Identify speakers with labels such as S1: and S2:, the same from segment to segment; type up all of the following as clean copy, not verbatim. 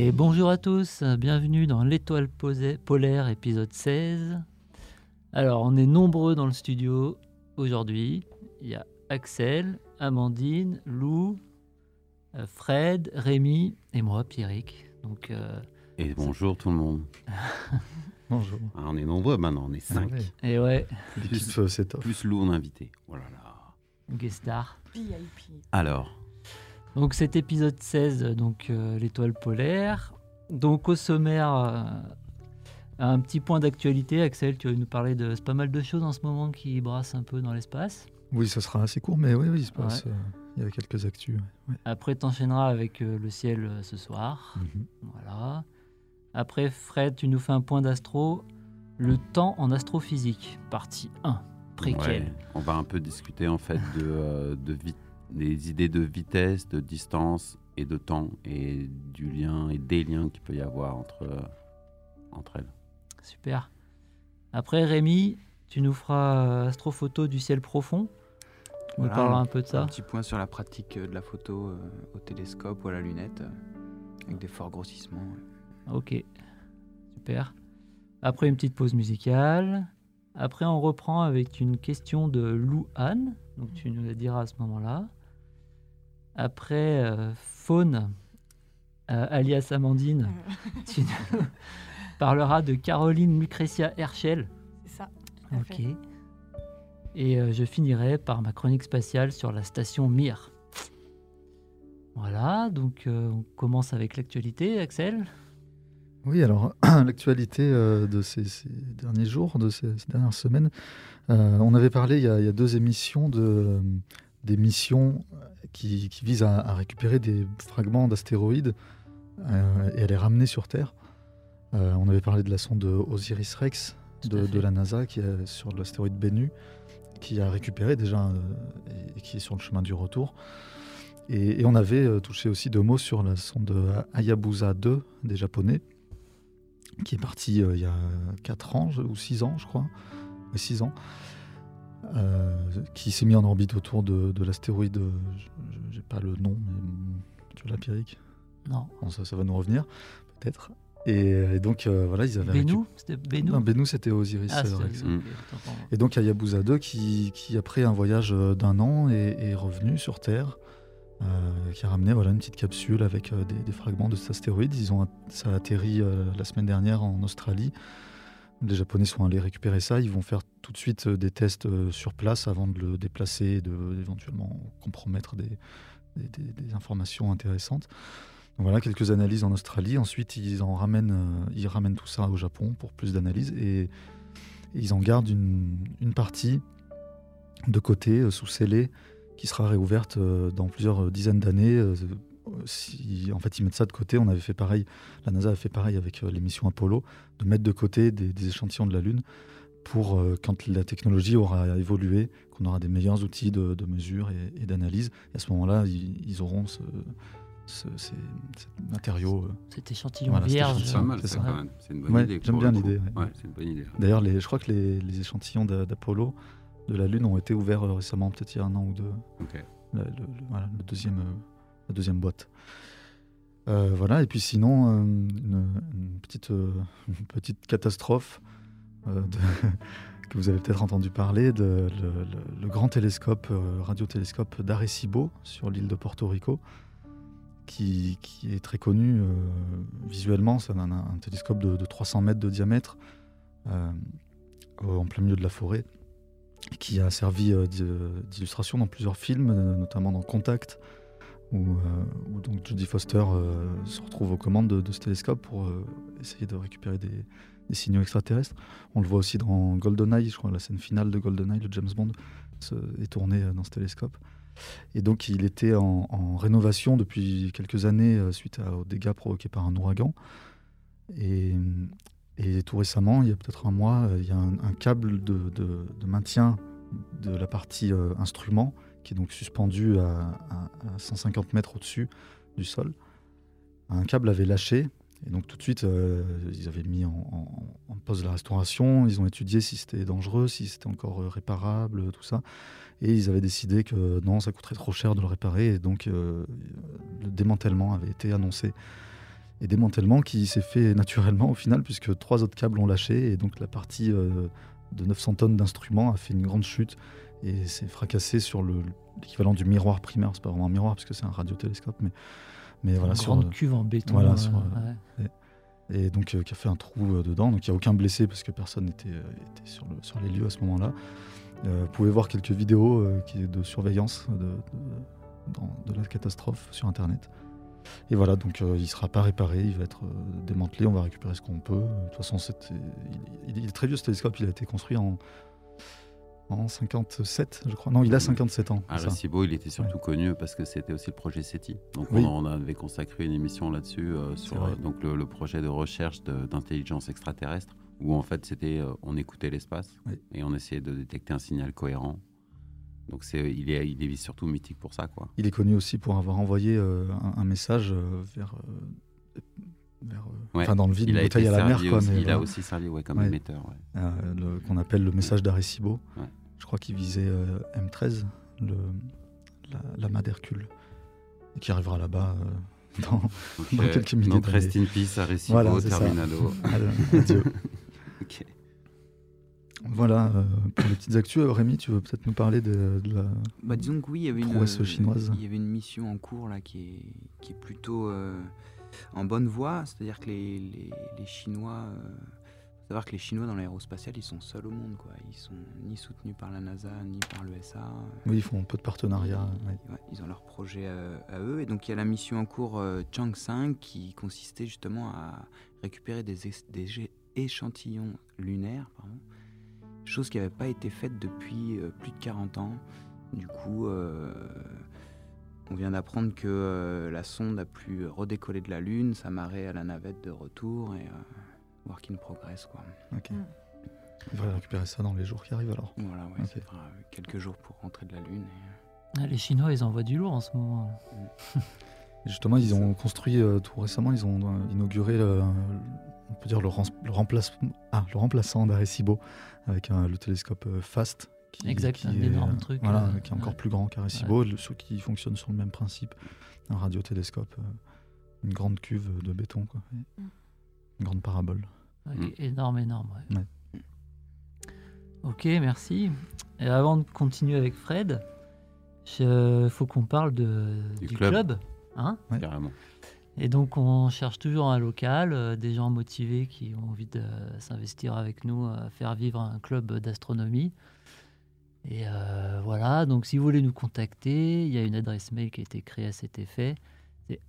S1: Et bonjour à tous, bienvenue dans l'Étoile polaire épisode 16. Alors on est nombreux dans le studio aujourd'hui. Il y a Axel, Amandine, Lou, Fred, Rémi et moi, Pierrick. Donc,
S2: et bonjour tout le monde.
S3: Bonjour.
S2: Ah, on est nombreux maintenant, on est 5.
S3: Ouais.
S1: Et ouais,
S3: L'équipe, c'est top.
S2: Plus Lou en invité. Oh là là.
S1: guest star.
S4: VIP.
S2: Alors,
S1: Donc cet épisode 16, donc l'Étoile polaire. Donc au sommaire, un petit point d'actualité. Axel, tu vas nous parler de c'est pas mal de choses en ce moment qui brassent un peu dans l'espace.
S3: Oui, ça sera assez court, mais oui, il se passe.
S1: Ouais.
S3: Il y a quelques actus. Ouais.
S1: Après, t'enchaîneras avec le ciel ce soir. Voilà. Après, Fred, tu nous fais un point d'astro. Le temps en astrophysique, partie 1. Préquel.
S2: ouais, on va un peu discuter en fait des idées de vitesse, de distance et de temps et du lien et des liens qu'il peut y avoir entre elles.
S1: Super. Après, Rémi, tu nous feras astrophoto du ciel profond. Tu nous parleras un peu de ça.
S5: Un petit point sur la pratique de la photo au télescope ou à la lunette, avec des forts grossissements.
S1: Ok, super. Après, une petite pause musicale. Après, on reprend avec une question de Lou Anne. Donc, tu nous la diras à ce moment-là. Après, Faune, alias Amandine, tu nous parleras de Caroline Lucretia Herschel.
S4: C'est ça. tout à
S1: Ok.
S4: fait.
S1: Et je finirai par ma chronique spatiale sur la station Mir. Voilà, donc on commence avec l'actualité, Axel.
S3: Oui, alors l'actualité de ces derniers jours, de ces dernières semaines, on avait parlé il y a 2 émissions des missions qui visent à récupérer des fragments d'astéroïdes et à les ramener sur Terre. On avait parlé de la sonde Osiris-Rex
S1: Tout à fait.
S3: de la NASA qui est sur l'astéroïde Bennu, qui a récupéré déjà et qui est sur le chemin du retour. Et on avait touché aussi 2 mots sur la sonde Hayabusa 2 des Japonais, qui est partie il y a 4 ans ou 6 ans, je crois. 6 ans. Qui s'est mis en orbite autour de l'astéroïde. Je n'ai pas le nom, mais tu l'as, Pierrick ?
S1: Non.
S3: Bon, ça va nous revenir, peut-être. Et donc, voilà, ils avaient
S1: Bennu, c'était Bennu.
S3: Non, Bennu, c'était Osiris
S1: Ah, c'est
S3: Rex.
S1: ok, autant pour moi.
S3: Et donc, Hayabusa 2, qui après un voyage d'1 an, est revenu sur Terre, qui a ramené une petite capsule avec des fragments de cet astéroïde. Ça a atterri la semaine dernière en Australie. Les Japonais sont allés récupérer ça. Ils vont faire tout de suite des tests sur place avant de le déplacer et d'éventuellement compromettre des informations intéressantes. Donc voilà, quelques analyses en Australie. Ensuite, ils ramènent tout ça au Japon pour plus d'analyses. Et ils en gardent une partie de côté, sous scellé, qui sera réouverte dans plusieurs dizaines d'années. En fait, ils mettent ça de côté. On avait fait pareil, la NASA a fait pareil avec les missions Apollo, de mettre de côté des échantillons de la Lune pour quand la technologie aura évolué, qu'on aura des meilleurs outils de mesure et d'analyse. Et à ce moment-là, ils auront ces matériaux.
S1: Cet échantillon
S3: Voilà, cet
S1: vierge.
S2: C'est pas mal
S3: c'est
S2: ça
S3: ça.
S2: quand même. C'est une bonne
S3: Ouais,
S2: idée.
S3: j'aime
S2: pour
S3: bien
S2: le coup.
S3: l'idée, ouais.
S2: Ouais, c'est une bonne idée.
S3: D'ailleurs, je crois que les échantillons d'Apollo de la Lune ont été ouverts récemment, peut-être il y a 1 an ou 2.
S2: Ok.
S3: La deuxième boîte. Voilà, et puis sinon, une petite catastrophe que vous avez peut-être entendu parler, le grand télescope, radiotélescope d'Arecibo sur l'île de Porto Rico, qui est très connu visuellement. C'est un télescope de 300 mètres de diamètre en plein milieu de la forêt, qui a servi d'illustration dans plusieurs films, notamment dans Contact, où donc Jodie Foster se retrouve aux commandes de ce télescope pour essayer de récupérer des signaux extraterrestres. On le voit aussi dans GoldenEye, je crois, la scène finale de GoldenEye, le James Bond, est tournée dans ce télescope. Et donc il était en rénovation depuis quelques années suite aux dégâts provoqués par un ouragan. Et tout récemment, il y a peut-être 1 mois, il y a un câble de maintien de la partie instrument qui est donc suspendu à 150 mètres au-dessus du sol. Un câble avait lâché, et donc tout de suite, ils avaient mis en pause la restauration, ils ont étudié si c'était dangereux, si c'était encore réparable, tout ça. Et ils avaient décidé que non, ça coûterait trop cher de le réparer, et donc le démantèlement avait été annoncé. Et démantèlement qui s'est fait naturellement au final, puisque 3 autres câbles ont lâché, et donc la partie de 900 tonnes d'instruments a fait une grande chute et s'est fracassé sur l'équivalent du miroir primaire. C'est pas vraiment un miroir parce que c'est un radiotélescope, mais voilà,
S1: Une grande cuve en béton.
S3: voilà,
S1: ouais.
S3: et donc qui a fait un trou dedans. Donc il n'y a aucun blessé parce que personne n'était sur les lieux à ce moment-là. Vous pouvez voir quelques vidéos de surveillance de la catastrophe sur Internet. Et voilà, donc il ne sera pas réparé, il va être démantelé, on va récupérer ce qu'on peut. De toute façon, il est très vieux ce télescope, il a été construit en 57, je crois. Non, il a 57 ans.
S2: Arecibo, il était surtout connu parce que c'était aussi le projet SETI. Donc
S3: Oui.
S2: on avait consacré une émission là-dessus, sur donc le projet de recherche d'intelligence extraterrestre, où en fait on écoutait l'espace et on essayait de détecter un signal cohérent. Donc il est surtout mythique pour ça, quoi.
S3: Il est connu aussi pour avoir envoyé un message enfin, dans le vide, une bouteille à la mer.
S2: Il a aussi servi comme émetteur.
S3: Qu'on appelle le message d'Arecibo.
S2: Ouais.
S3: Je crois qu'il visait M13, l'amas d'Hercule, et qui arrivera là-bas dans quelques minutes.
S2: Donc rest in peace, Arecibo,
S3: voilà,
S2: Terminado.
S3: Adieu.
S2: Ok.
S3: Voilà, pour les petites actus, Rémi, tu veux peut-être nous parler de la
S5: disons que oui, il y avait
S3: prouesse chinoise.
S5: Il y avait une mission en cours là qui est plutôt en bonne voie, c'est-à-dire que les Chinois, faut savoir que les Chinois dans l'aérospatial, ils sont seuls au monde, quoi. Ils sont ni soutenus par la NASA ni par l'ESA.
S3: Oui, ils font peu de partenariats.
S5: Ils ont leur projet à eux, et donc il y a la mission en cours Chang 5 qui consistait justement à récupérer des échantillons lunaires, chose qui n'avait pas été faite depuis plus de 40 ans. Du coup, on vient d'apprendre que la sonde a pu redécoller de la Lune, s'amarrer à la navette de retour et work in progress, quoi.
S3: Ok. On va récupérer ça dans les jours qui arrivent alors.
S5: Voilà, ouais,
S3: Ok.
S5: ça fera quelques jours pour rentrer de la Lune.
S1: Les Chinois, ils envoient du lourd en ce moment.
S3: Et justement, ils ont construit tout récemment, ils ont inauguré on peut dire le remplaçant d'Arecibo avec le télescope FAST.
S1: Exact, un
S3: est,
S1: énorme truc.
S3: Voilà, qui est encore plus grand qu'Arecibo, qui fonctionne sur le même principe. Un radiotélescope, une grande cuve de béton, quoi. Une grande parabole.
S1: Énorme.
S3: Ouais.
S1: Ok, merci. Et avant de continuer avec Fred, il faut qu'on parle du club. Hein ?
S2: Carrément.
S1: Et donc, on cherche toujours un local, des gens motivés qui ont envie de s'investir avec nous, à faire vivre un club d'astronomie. Et voilà, donc si vous voulez nous contacter, il y a une adresse mail qui a été créée à cet effet. C'est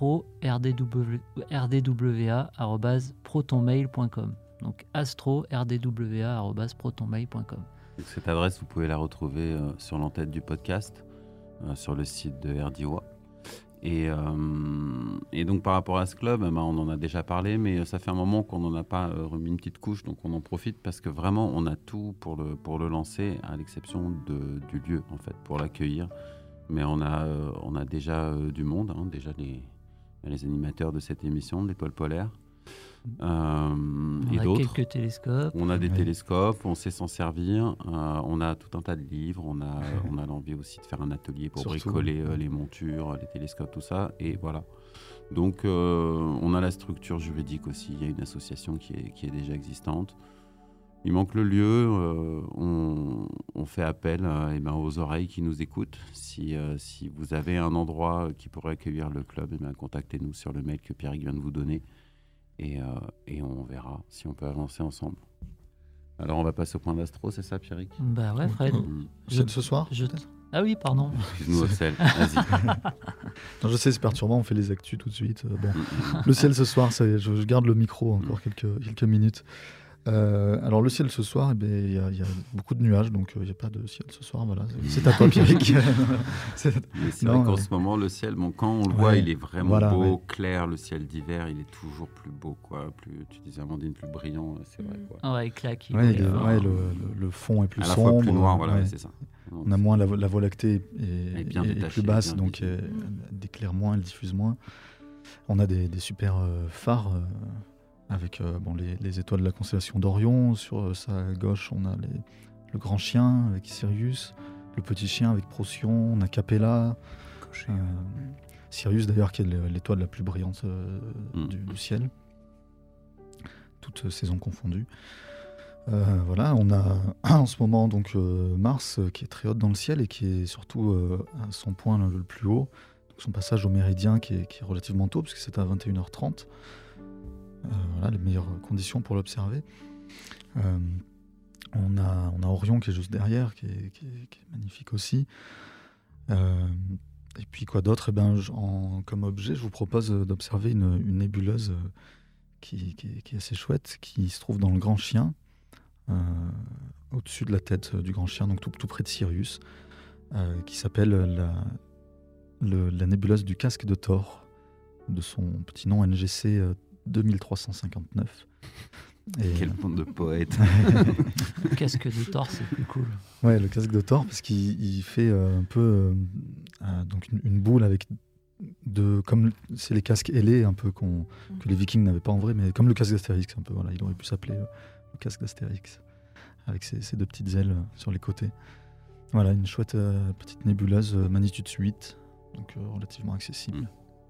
S1: astro-rdwa@protonmail.com. Donc astro-rdwa@protonmail.com.
S2: Cette adresse, vous pouvez la retrouver sur l'entête du podcast, sur le site de RDWA. Et donc par rapport à ce club, on en a déjà parlé, mais ça fait un moment qu'on n'en a pas remis une petite couche, donc on en profite parce que vraiment on a tout pour le lancer, à l'exception du lieu en fait, pour l'accueillir. Mais on a déjà du monde, déjà les animateurs de cette émission, de l'Étoile polaire.
S1: On
S2: et
S1: a
S2: d'autres.
S1: quelques télescopes.
S2: On a des télescopes, on sait s'en servir, on a tout un tas de livres, on a l'envie aussi de faire un atelier pour bricoler les montures, les télescopes, tout ça, et voilà. Donc on a la structure juridique aussi, il y a une association qui est déjà existante. Il manque le lieu, on fait appel aux oreilles qui nous écoutent. Si vous avez un endroit qui pourrait accueillir le club, contactez-nous sur le mail que Pierrick vient de vous donner. Et on verra si on peut avancer ensemble. Alors on va passer au point d'astro, c'est ça Pierrick ?
S1: Bah ouais, Fred.
S3: C'est ce soir
S1: Ah oui, pardon.
S2: Excuse-nous, Axel, vas-y.
S3: Non, je sais, c'est perturbant, on fait les actus tout de suite. Bon. Le ciel ce soir, je garde le micro encore quelques minutes. Alors le ciel ce soir, il y a beaucoup de nuages, donc il n'y a pas de ciel ce soir. Voilà. C'est à toi, Pierrick.
S2: C'est vrai qu'en ce moment, le ciel, quand on le voit, il est vraiment beau, clair. Le ciel d'hiver, il est toujours plus beau, quoi. Tu disais, Amandine, plus brillant, c'est vrai, quoi.
S1: Ouais, il claque.
S3: Le fond est plus sombre.
S2: À la fois plus noir, voilà, c'est ça.
S3: On a moins la Voie lactée est
S2: bien détachée,
S3: plus basse,
S2: bien
S3: donc elle éclaire moins, elle diffuse moins. On a des super phares. Avec les étoiles de la constellation d'Orion. Sur sa gauche, on a le grand chien avec Sirius, le petit chien avec Procyon, on a Capella. Sirius d'ailleurs qui est l'étoile la plus brillante du ciel, toutes saisons confondues. Voilà, on a en ce moment donc Mars qui est très haute dans le ciel et qui est surtout à son point le plus haut. Donc, son passage au méridien qui est relativement tôt puisque c'est à 21h30. Voilà, les meilleures conditions pour l'observer. On a Orion qui est juste derrière, qui est magnifique aussi. Et puis quoi d'autre? Comme objet, je vous propose d'observer une nébuleuse qui est assez chouette, qui se trouve dans le Grand Chien, au-dessus de la tête du Grand Chien, donc tout près de Sirius, qui s'appelle la nébuleuse du casque de Thor, de son petit nom NGC 2359.
S2: Quel bande de poètes.
S1: Le casque de Thor, c'est plus cool.
S3: Ouais, le casque de Thor, parce qu'il fait un peu donc une boule avec comme c'est les casques ailés un peu que les Vikings n'avaient pas en vrai, mais comme le casque d'Astérix un peu. Voilà, il aurait pu s'appeler le casque d'Astérix avec ses deux petites ailes sur les côtés. Voilà, une chouette petite nébuleuse magnitude 8, donc relativement accessible.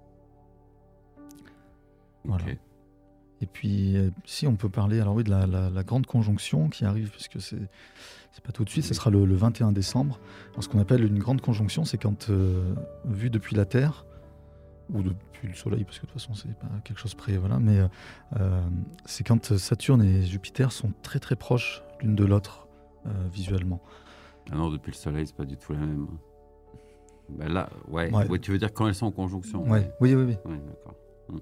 S3: Voilà. Okay. Et puis, si on peut parler alors oui, de la grande conjonction qui arrive, puisque c'est pas tout de suite, ce sera le 21 décembre. Alors, ce qu'on appelle une grande conjonction, c'est quand, vu depuis la Terre, ou depuis le Soleil, parce que de toute façon, c'est pas quelque chose près, voilà, mais c'est quand Saturne et Jupiter sont très très proches l'une de l'autre, visuellement.
S2: Ah non, depuis le Soleil, c'est pas du tout la même. Ben là, ouais, tu veux dire quand elles sont en conjonction?
S3: Ouais. Oui,
S2: d'accord.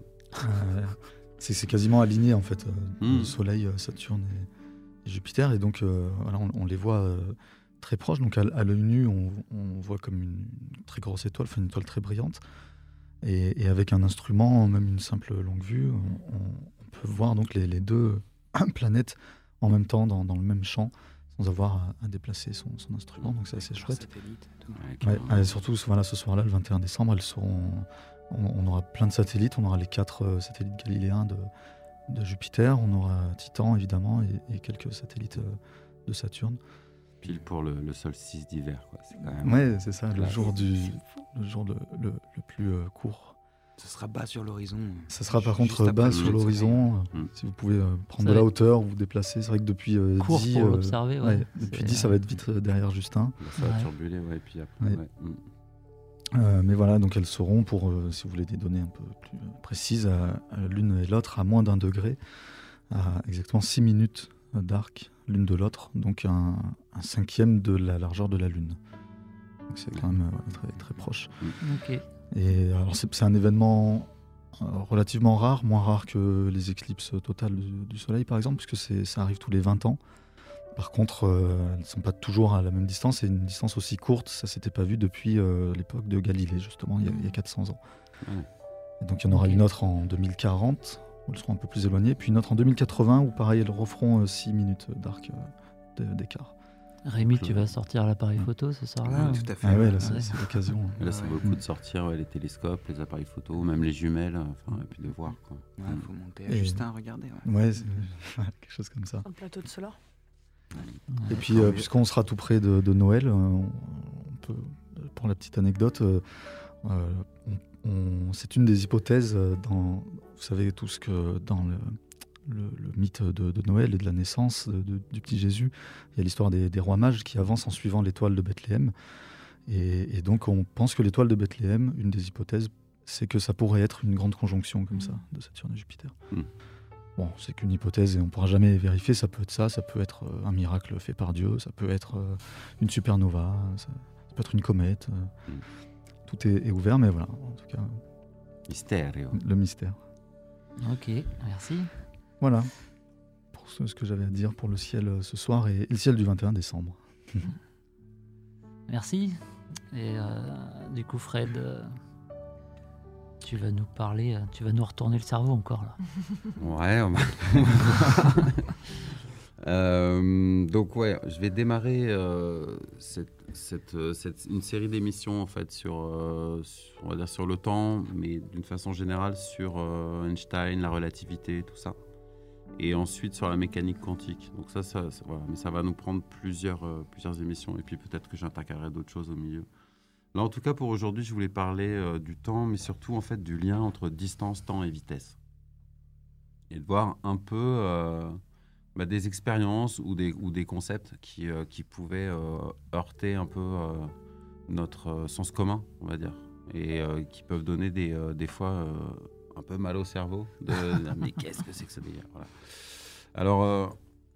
S3: C'est quasiment aligné en fait, le Soleil, Saturne et Jupiter, et donc voilà, on les voit très proches. Donc à l'œil nu, on voit comme une très grosse étoile, enfin une étoile très brillante, et avec un instrument, même une simple longue vue, on peut voir donc les deux planètes en même temps dans le même champ, sans avoir à déplacer son instrument. Donc c'est assez chouette. Surtout voilà, ce soir-là, le 21 décembre, elles seront. On aura plein de satellites, on aura les 4 satellites galiléens de Jupiter, on aura Titan évidemment et quelques satellites de Saturne.
S2: Pile pour le solstice d'hiver, quoi. C'est quand même...
S3: Ouais, c'est ça, le jour le plus court.
S5: Ce sera bas sur l'horizon.
S3: Ça sera par contre bas sur l'horizon. Si vous pouvez prendre de la hauteur, vous vous déplacer. C'est vrai que depuis
S1: court
S3: 10,
S1: pour l'observer.
S3: Depuis 10, ça va être vite derrière Justin.
S2: Ça va turbuler, et puis après.
S3: Mais voilà, donc elles seront, pour si vous voulez des données un peu plus précises, l'une et l'autre à moins d'1 degré, à exactement 6 minutes d'arc l'une de l'autre, donc un cinquième de la largeur de la Lune. Donc c'est quand même très, très proche.
S1: Okay.
S3: Et alors c'est un événement relativement rare, moins rare que les éclipses totales du Soleil par exemple, puisque ça arrive tous les 20 ans. Par contre, elles ne sont pas toujours à la même distance, et une distance aussi courte, ça ne s'était pas vu depuis l'époque de Galilée, justement, il y a 400 ans. Et donc il y en aura une autre en 2040, où elles seront un peu plus éloignées, puis une autre en 2080, où pareil, elles referont 6 minutes d'arc d'écart.
S1: Rémi, tu vas sortir l'appareil photo ce soir-là?
S5: Tout à fait.
S3: Ah ouais, là, c'est l'occasion.
S2: Là, c'est beaucoup de sortir les télescopes, les appareils photo, même les jumelles, et puis de voir.
S5: Il faut monter à Justin, regarder.
S3: Ouais, c'est quelque chose comme ça.
S4: Un plateau de solar.
S3: Et puis, puisqu'on sera tout près de Noël, on peut, pour la petite anecdote, c'est une des hypothèses vous savez tous que dans le mythe de Noël et de la naissance du petit Jésus, il y a l'histoire des rois mages qui avancent en suivant l'étoile de Bethléem. Et donc on pense que l'étoile de Bethléem, une des hypothèses, c'est que ça pourrait être une grande conjonction comme ça, de Saturne et Jupiter. Bon, c'est qu'une hypothèse et on ne pourra jamais vérifier, ça peut être ça peut être un miracle fait par Dieu, ça peut être une supernova, ça peut être une comète. Tout est ouvert, mais voilà, en tout cas...
S2: Mystère.
S3: Le mystère.
S1: Ok, merci.
S3: Voilà, pour ce que j'avais à dire pour le ciel ce soir et le ciel du 21 décembre.
S1: Merci. Et du coup, Fred, tu vas nous parler, tu vas nous retourner le cerveau encore là.
S2: Ouais. Donc je vais démarrer une série d'émissions en fait sur on va dire sur le temps, mais d'une façon générale sur Einstein, la relativité, tout ça. Et ensuite sur la mécanique quantique. Donc ça voilà. Mais ça va nous prendre plusieurs émissions. Et puis peut-être que j'intercalerai d'autres choses au milieu. Là, en tout cas, pour aujourd'hui, je voulais parler du temps, mais surtout en fait du lien entre distance, temps et vitesse. Et de voir un peu des expériences ou des concepts qui pouvaient heurter un peu notre sens commun, on va dire, et qui peuvent donner des fois un peu mal au cerveau. Mais qu'est-ce que c'est que ce délire, voilà. Alors,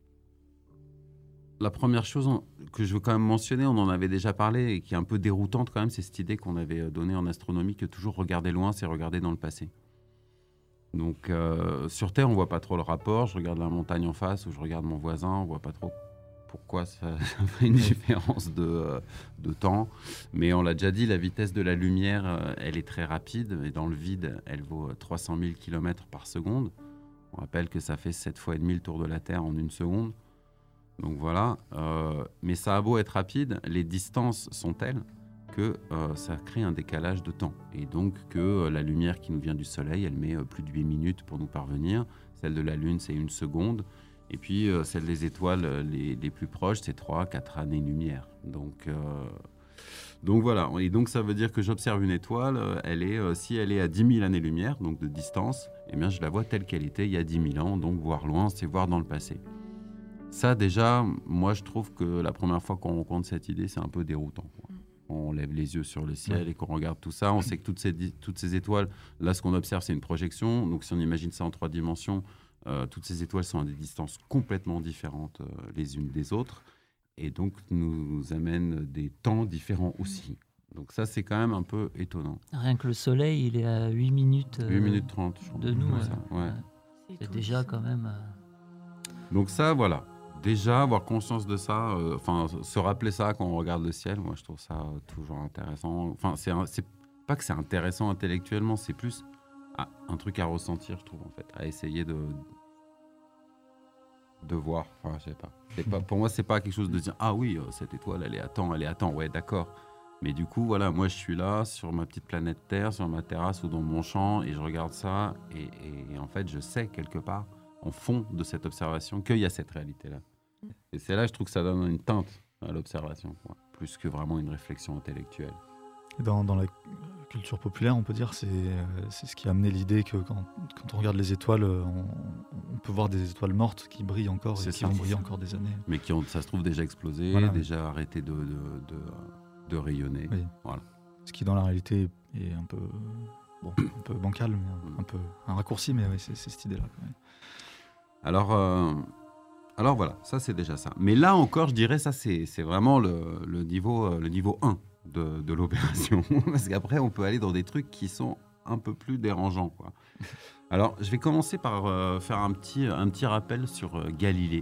S2: la première chose que je veux quand même mentionner, on en avait déjà parlé, et qui est un peu déroutante quand même, c'est cette idée qu'on avait donnée en astronomie que toujours regarder loin, c'est regarder dans le passé. Donc, sur Terre, on ne voit pas trop le rapport. Je regarde la montagne en face ou je regarde mon voisin, on ne voit pas trop pourquoi ça fait une différence de temps. Mais on l'a déjà dit, la vitesse de la lumière, elle est très rapide. Et dans le vide, elle vaut 300 000 km par seconde. On rappelle que ça fait 7 fois et demi le tour de la Terre en une seconde. Donc voilà. Mais ça a beau être rapide, les distances sont telles que ça crée un décalage de temps. Et donc que la lumière qui nous vient du Soleil, elle met plus de 8 minutes pour nous parvenir. Celle de la Lune, c'est 1 seconde. Et puis celle des étoiles les plus proches, c'est 3-4 années-lumière. Donc voilà. Et donc ça veut dire que j'observe une étoile, si elle est à 10 000 années-lumière, donc de distance, eh bien je la vois telle qu'elle était il y a 10 000 ans. Donc voir loin, c'est voir dans le passé. Ça déjà, moi je trouve que la première fois qu'on rencontre cette idée, c'est un peu déroutant, quoi. On lève les yeux sur le ciel et qu'on regarde tout ça. On sait que toutes ces étoiles, là, ce qu'on observe, c'est une projection. Donc, si on imagine ça en 3 dimensions, toutes ces étoiles sont à des distances complètement différentes les unes des autres. Et donc, nous amènent des temps différents aussi. Donc, ça, c'est quand même un peu étonnant.
S1: Rien que le Soleil, il est à 8 minutes,
S2: 8 minutes 30, je crois,
S1: de nous.
S2: ça. Ouais.
S1: C'est déjà quand même...
S2: Donc ça, voilà. Déjà, avoir conscience de ça, se rappeler ça quand on regarde le ciel, moi, je trouve ça toujours intéressant. Enfin, c'est pas que c'est intéressant intellectuellement, c'est plus un truc à ressentir, je trouve, en fait, à essayer de voir. Enfin, je sais pas. Pour moi, c'est pas quelque chose de dire, ah oui, cette étoile, elle est à temps, ouais, d'accord. Mais du coup, voilà, moi, je suis là, sur ma petite planète Terre, sur ma terrasse ou dans mon champ, et je regarde ça, et en fait, je sais quelque part, en fond de cette observation, qu'il y a cette réalité-là. Et c'est là, je trouve que ça donne une teinte à l'observation, quoi, plus que vraiment une réflexion intellectuelle.
S3: Dans la culture populaire, on peut dire, c'est ce qui a amené l'idée que quand on regarde les étoiles, on peut voir des étoiles mortes qui brillent encore et qui vont briller encore des années.
S2: Mais qui ont, ça se trouve, déjà explosé,
S3: voilà,
S2: déjà arrêté de rayonner.
S3: Oui. Voilà. Ce qui, dans la réalité, est un peu bancal, mais un peu un raccourci, mais oui, c'est cette idée-là, quand même.
S2: Alors voilà, ça c'est déjà ça. Mais là encore, je dirais ça c'est vraiment le niveau 1 de l'opération. Parce qu'après, on peut aller dans des trucs qui sont un peu plus dérangeants, quoi. Alors, je vais commencer par faire un petit rappel sur Galilée.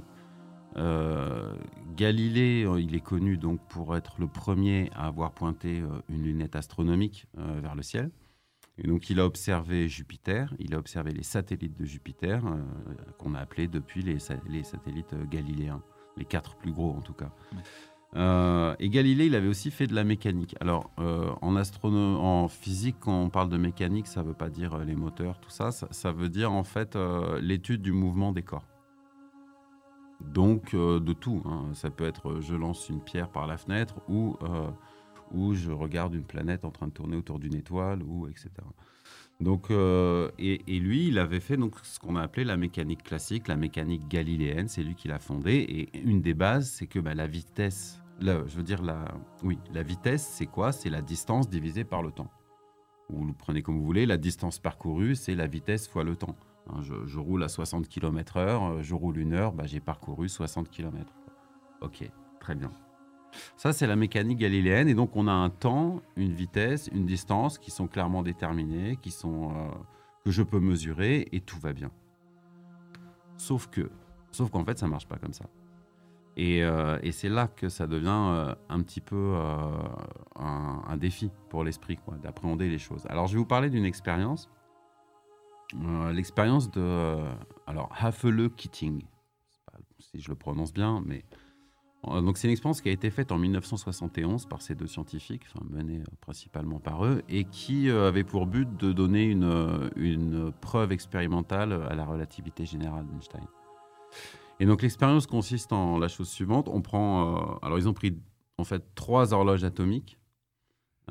S2: Galilée, il est connu donc pour être le premier à avoir pointé une lunette astronomique vers le ciel. Et donc, il a observé Jupiter, il a observé les satellites de Jupiter, qu'on a appelés depuis les satellites galiléens, les 4 plus gros en tout cas. Ouais. Et Galilée, il avait aussi fait de la mécanique. Alors, en physique, quand on parle de mécanique, ça ne veut pas dire les moteurs, tout ça. Ça veut dire en fait l'étude du mouvement des corps. Donc, de tout, hein. Ça peut être je lance une pierre par la fenêtre ou je regarde une planète en train de tourner autour d'une étoile, etc. Donc, et lui, il avait fait donc, ce qu'on a appelé la mécanique classique, la mécanique galiléenne, c'est lui qui l'a fondée. Et une des bases, c'est que la vitesse, la vitesse, c'est quoi ? C'est la distance divisée par le temps. Vous le prenez comme vous voulez, la distance parcourue, c'est la vitesse fois le temps. Je roule à 60 km/h, je roule 1 heure, j'ai parcouru 60 km. Ok, très bien. Ça, c'est la mécanique galiléenne. Et donc, on a un temps, une vitesse, une distance qui sont clairement déterminées, que je peux mesurer et tout va bien. Sauf qu'en fait, ça ne marche pas comme ça. Et c'est là que ça devient un petit peu un défi pour l'esprit, quoi, d'appréhender les choses. Alors, je vais vous parler d'une expérience. L'expérience de Haefele-Keating. Si je le prononce bien, mais... Donc c'est une expérience qui a été faite en 1971 par ces 2 scientifiques, menée principalement par eux, et qui avait pour but de donner une preuve expérimentale à la relativité générale d'Einstein. Et donc l'expérience consiste en la chose suivante. Alors ils ont pris en fait 3 horloges atomiques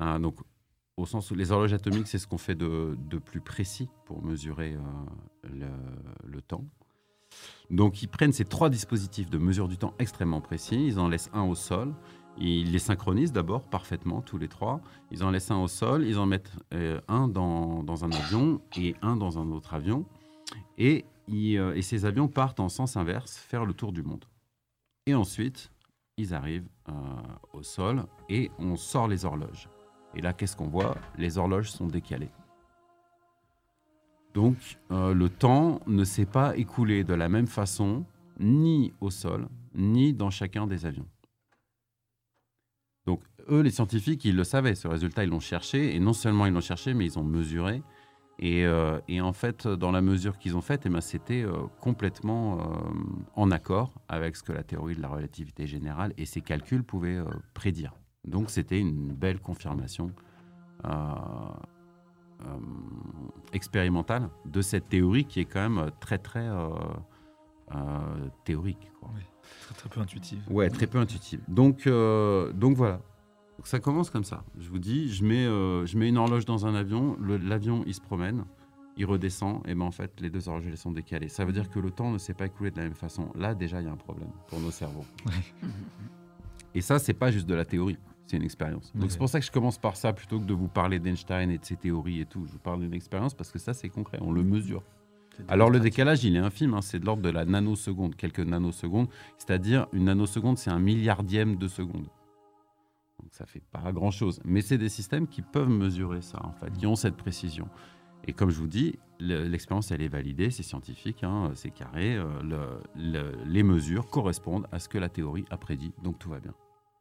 S2: Donc, au sens où les horloges atomiques, c'est ce qu'on fait de plus précis pour mesurer le temps. Donc, ils prennent ces 3 dispositifs de mesure du temps extrêmement précis, ils en laissent un au sol, ils les synchronisent d'abord parfaitement, tous les 3, ils en laissent un au sol, ils en mettent un dans un avion et un dans un autre avion, et ces avions partent en sens inverse faire le tour du monde. Et ensuite, ils arrivent au sol et on sort les horloges. Et là, qu'est-ce qu'on voit ? Les horloges sont décalées. Donc, le temps ne s'est pas écoulé de la même façon, ni au sol, ni dans chacun des avions. Donc, eux, les scientifiques, ils le savaient. Ce résultat, ils l'ont cherché. Et non seulement ils l'ont cherché, mais ils ont mesuré. Et en fait, dans la mesure qu'ils ont faite, c'était complètement en accord avec ce que la théorie de la relativité générale et ses calculs pouvaient prédire. Donc, c'était une belle confirmation expérimentale de cette théorie qui est quand même très, très théorique, quoi.
S3: Oui, très, très peu intuitive.
S2: Ouais, très peu intuitive. Donc voilà. Donc ça commence comme ça. Je vous dis, je mets une horloge dans un avion, l'avion il se promène, il redescend, et ben en fait les 2 horloges elles sont décalées. Ça veut dire que le temps ne s'est pas écoulé de la même façon. Là déjà il y a un problème pour nos cerveaux. Et ça c'est pas juste de la théorie, c'est une expérience. Donc c'est pour ça que je commence par ça plutôt que de vous parler d'Einstein et de ses théories et tout. Je vous parle d'une expérience parce que ça c'est concret, on le mesure. Alors le décalage il est infime, c'est de l'ordre de la nanoseconde, quelques nanosecondes, c'est-à-dire une nanoseconde c'est 1/1000 de seconde. Donc ça fait pas grand-chose, mais c'est des systèmes qui peuvent mesurer ça en fait, qui ont cette précision. Et comme je vous dis, l'expérience elle est validée, c'est scientifique, c'est carré, les mesures correspondent à ce que la théorie a prédit, donc tout va bien.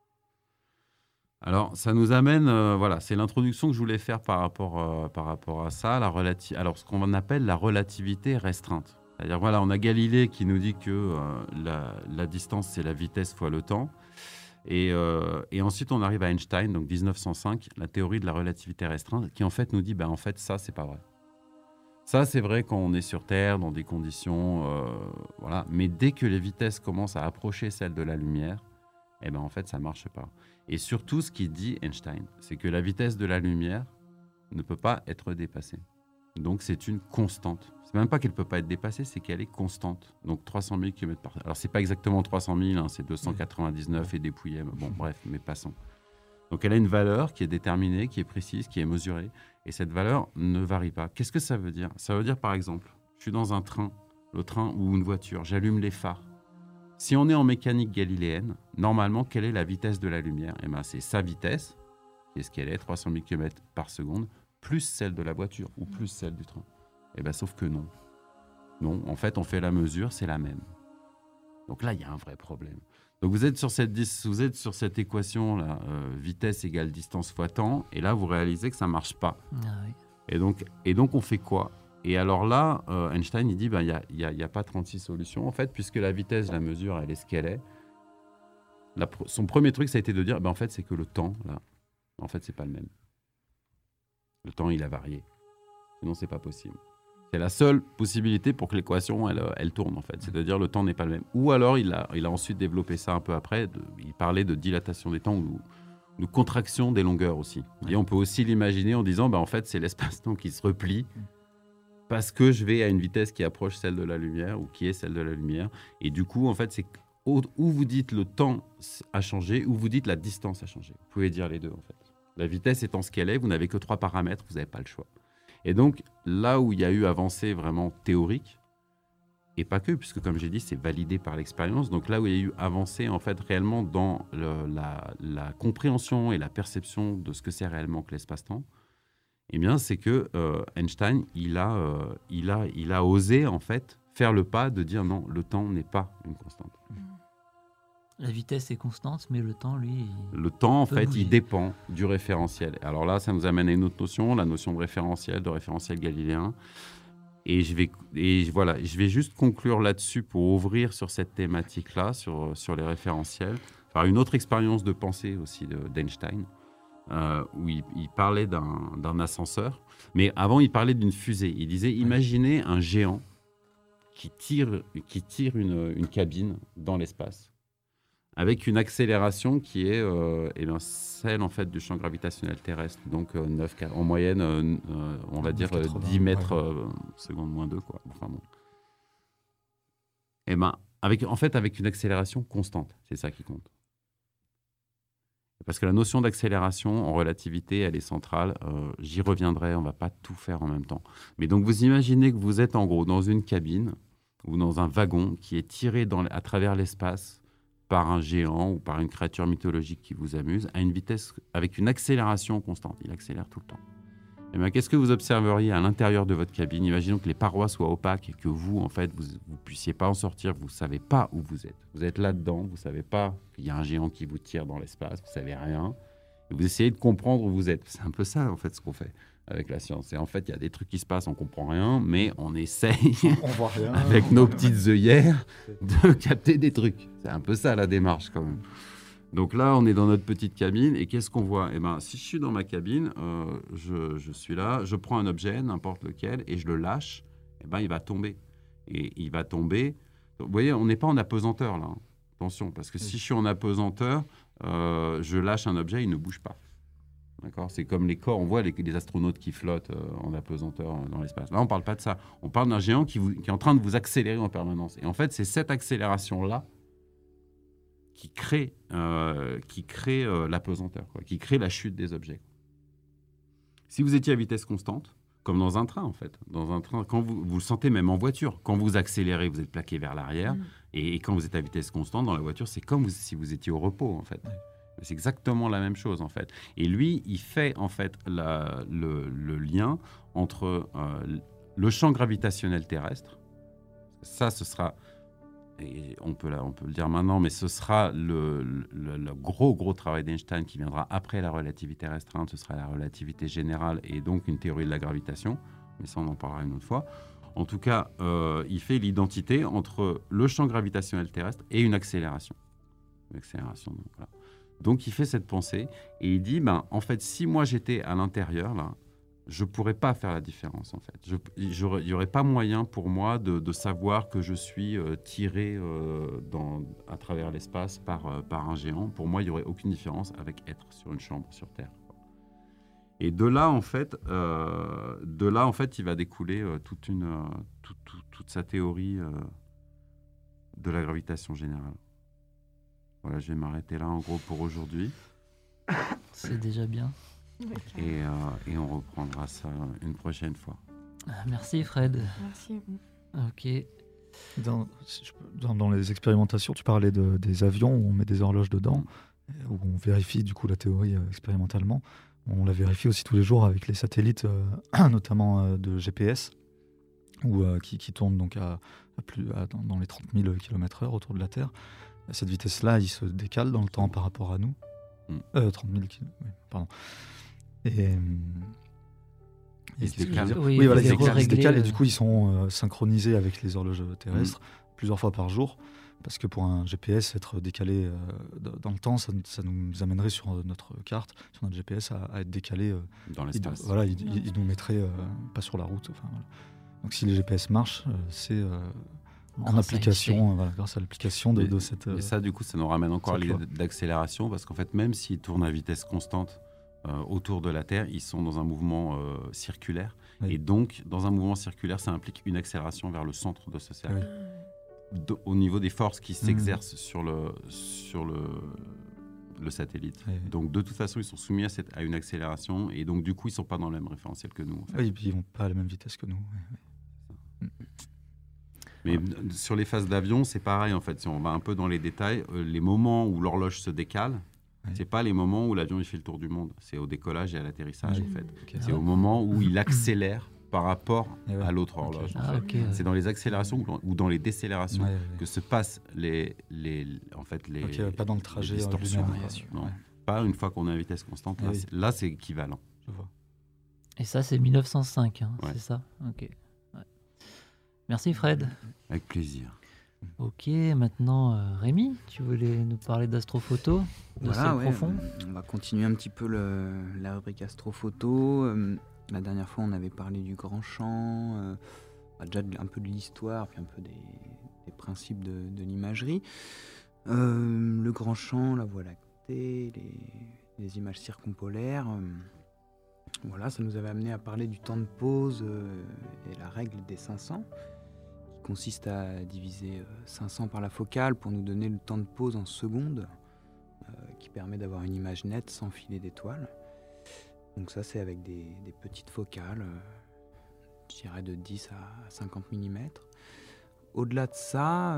S2: Alors, ça nous amène, voilà, c'est l'introduction que je voulais faire par rapport à ça, alors ce qu'on appelle la relativité restreinte. C'est-à-dire, voilà, on a Galilée qui nous dit que la distance, c'est la vitesse fois le temps. Et ensuite, on arrive à Einstein, donc 1905, la théorie de la relativité restreinte, qui en fait nous dit, en fait, ça, c'est pas vrai. Ça, c'est vrai quand on est sur Terre, dans des conditions, voilà. Mais dès que les vitesses commencent à approcher celles de la lumière, en fait, ça marche pas. Et surtout, ce qu'il dit Einstein, c'est que la vitesse de la lumière ne peut pas être dépassée. Donc, c'est une constante. C'est même pas qu'elle peut pas être dépassée, c'est qu'elle est constante. Donc, 300 000 km par... Alors, c'est pas exactement 300 000, c'est 299 et dépouillé. Bon, bref, mais passons. Donc, elle a une valeur qui est déterminée, qui est précise, qui est mesurée. Et cette valeur ne varie pas. Qu'est-ce que ça veut dire ? Ça veut dire, par exemple, je suis dans un train, le train ou une voiture, j'allume les phares. Si on est en mécanique galiléenne, normalement, quelle est la vitesse de la lumière ? C'est sa vitesse, qui est ce qu'elle est, 300 000 km par seconde, plus celle de la voiture ou plus celle du train. Sauf que non. Non, en fait, on fait la mesure, c'est la même. Donc là, il y a un vrai problème. Donc vous êtes sur cette équation-là, vitesse égale distance fois temps, et là, vous réalisez que ça ne marche pas.
S1: Ah oui.
S2: Et donc, on fait quoi ? Et alors là, Einstein, il dit, il y a pas 36 solutions, en fait, puisque la vitesse de la mesure, elle est ce qu'elle est. Son premier truc, ça a été de dire, en fait, c'est que le temps, là, en fait, c'est pas le même. Le temps, il a varié. Sinon, c'est pas possible. C'est la seule possibilité pour que l'équation, elle tourne, en fait. C'est-à-dire, le temps n'est pas le même. Ou alors, il a ensuite développé ça un peu après. Il parlait de dilatation des temps ou de contraction des longueurs aussi. Et on peut aussi l'imaginer en disant, en fait, c'est l'espace-temps qui se replie parce que je vais à une vitesse qui approche celle de la lumière ou qui est celle de la lumière. Et du coup, en fait, c'est où vous dites le temps a changé ou vous dites la distance a changé. Vous pouvez dire les deux, en fait. La vitesse étant ce qu'elle est, vous n'avez que 3 paramètres, vous n'avez pas le choix. Et donc, là où il y a eu avancée vraiment théorique, et pas que, puisque comme j'ai dit, c'est validé par l'expérience, donc là où il y a eu avancée, en fait, réellement dans la compréhension et la perception de ce que c'est réellement que l'espace-temps, c'est que Einstein, il a osé, en fait, faire le pas de dire non, le temps n'est pas une constante.
S1: La vitesse est constante, mais le temps, lui...
S2: Le temps, en fait,
S1: bouger.
S2: il dépend du référentiel. Alors là, ça nous amène à une autre notion, la notion de référentiel galiléen. Et je vais juste conclure là-dessus pour ouvrir sur cette thématique-là, sur les référentiels. Enfin, une autre expérience de pensée aussi d'Einstein, où il parlait d'un ascenseur. Mais avant, il parlait d'une fusée. Il disait, imaginez un géant qui tire une cabine dans l'espace. avec une accélération qui est celle en fait du champ gravitationnel terrestre, donc en moyenne, on va dire 10 mètres seconde moins 2, quoi. Enfin bon. Et avec une accélération constante, c'est ça qui compte. Parce que la notion d'accélération en relativité, elle est centrale. J'y reviendrai, on ne va pas tout faire en même temps. Mais donc, vous imaginez que vous êtes en gros dans une cabine ou dans un wagon qui est tiré à travers l'espace par un géant ou par une créature mythologique qui vous amuse à une vitesse avec une accélération constante. Il accélère tout le temps. Et bien, qu'est-ce que vous observeriez à l'intérieur de votre cabine? Imaginons que les parois soient opaques et que vous, en fait, vous ne puissiez pas en sortir. Vous ne savez pas où vous êtes. Vous êtes là-dedans. Vous ne savez pas qu'il y a un géant qui vous tire dans l'espace. Vous ne savez rien. Et vous essayez de comprendre où vous êtes. C'est un peu ça, en fait, ce qu'on fait avec la science. Et en fait, il y a des trucs qui se passent, on ne comprend rien, mais on essaye,
S3: on voit rien,
S2: avec nos petites œillères, de capter des trucs. C'est un peu ça, la démarche, quand même. Donc là, on est dans notre petite cabine et qu'est-ce qu'on voit? Si je suis dans ma cabine, je suis là, je prends un objet, n'importe lequel, et je le lâche, il va tomber. Et il va tomber. Vous voyez, on n'est pas en apesanteur là. Attention, parce que si je suis en apesanteur, je lâche un objet, il ne bouge pas. D'accord? C'est comme les corps, on voit les astronautes qui flottent en apesanteur dans l'espace. Là, on ne parle pas de ça. On parle d'un géant qui est en train de vous accélérer en permanence. Et en fait, c'est cette accélération-là qui crée l'apesanteur, qui crée la chute des objets. Si vous étiez à vitesse constante, comme dans un train en fait, dans un train, quand vous le sentez même en voiture, quand vous accélérez, vous êtes plaqué vers l'arrière, et quand vous êtes à vitesse constante dans la voiture, c'est comme si vous étiez au repos en fait. C'est exactement la même chose en fait. Et lui, il fait en fait le lien entre le champ gravitationnel terrestre, ça ce sera... Et on peut le dire maintenant, mais ce sera le gros travail d'Einstein qui viendra après la relativité restreinte. Ce sera la relativité générale et donc une théorie de la gravitation. Mais ça, on en parlera une autre fois. En tout cas, il fait l'identité entre le champ gravitationnel terrestre et une accélération. Donc, il fait cette pensée et il dit, en fait, si moi j'étais à l'intérieur, là, je ne pourrais pas faire la différence, en fait. Il n'y aurait pas moyen pour moi de savoir que je suis tiré à travers l'espace par un géant. Pour moi, il n'y aurait aucune différence avec être sur une chambre sur Terre. Et de là, en fait, il va découler toute sa théorie de la gravitation générale. Voilà, je vais m'arrêter là, en gros, pour aujourd'hui.
S1: C'est déjà bien.
S2: Et on reprendra ça une prochaine fois.
S1: Merci Fred.
S4: Merci.
S1: Ok.
S3: Dans les expérimentations, tu parlais des avions où on met des horloges dedans, où on vérifie du coup la théorie expérimentalement. On la vérifie aussi tous les jours avec les satellites, notamment de GPS, qui tournent donc dans les 30 000 km/h autour de la Terre. À cette vitesse-là, ils se décalent dans le temps par rapport à nous. 30 000 km, pardon. Et
S2: ils se décalent.
S3: Oui, voilà, ils se décalent et du coup ils sont synchronisés avec les horloges terrestres plusieurs fois par jour, parce que pour un GPS, être décalé dans le temps, ça nous amènerait sur notre carte, sur notre GPS, à être décalé
S2: dans l'espace.
S3: Il nous mettrait pas sur la route. Enfin, voilà. Donc si les GPS marchent, c'est en application, grâce à l'application de cette...
S2: Et ça, du coup, ça nous ramène encore à l'idée d'accélération, parce qu'en fait, même s'ils tournent à vitesse constante autour de la Terre, ils sont dans un mouvement circulaire. Oui. Et donc, dans un mouvement circulaire, ça implique une accélération vers le centre de ce cercle. Oui. Au niveau des forces qui s'exercent sur le satellite. Oui. Donc, de toute façon, ils sont soumis à une accélération. Et donc, du coup, ils ne sont pas dans le même référentiel que nous. En fait.
S3: Oui, et puis ils ne vont pas à la même vitesse que nous. Oui.
S2: Mais sur les phases d'avion, c'est pareil en fait. Si on va un peu dans les détails, les moments où l'horloge se décale, c'est pas les moments où l'avion il fait le tour du monde. C'est au décollage et à l'atterrissage en fait. Okay. C'est au moment où il accélère par rapport à l'autre horloge. C'est dans les accélérations ou dans les décélérations que se passent les
S3: pas dans le trajet
S2: distorsions. Non, pas une fois qu'on est à vitesse constante. Là, c'est équivalent.
S3: Je vois.
S1: Et ça, c'est 1905, c'est ça. Ok. Merci Fred.
S2: Avec plaisir.
S1: Ok, maintenant Rémi, tu voulais nous parler d'astrophoto, de ciel profond.
S5: On va continuer un petit peu la rubrique astrophoto. La dernière fois, on avait parlé du grand champ, déjà un peu de l'histoire, puis un peu des principes de l'imagerie. Le grand champ, la Voie lactée, les images circumpolaires. Voilà, ça nous avait amené à parler du temps de pause et la règle des 500, qui consiste à diviser 500 par la focale pour nous donner le temps de pause en secondes, qui permet d'avoir une image nette sans filet d'étoiles. Donc ça, c'est avec des petites focales, je dirais de 10 à 50 mm. Au-delà de ça,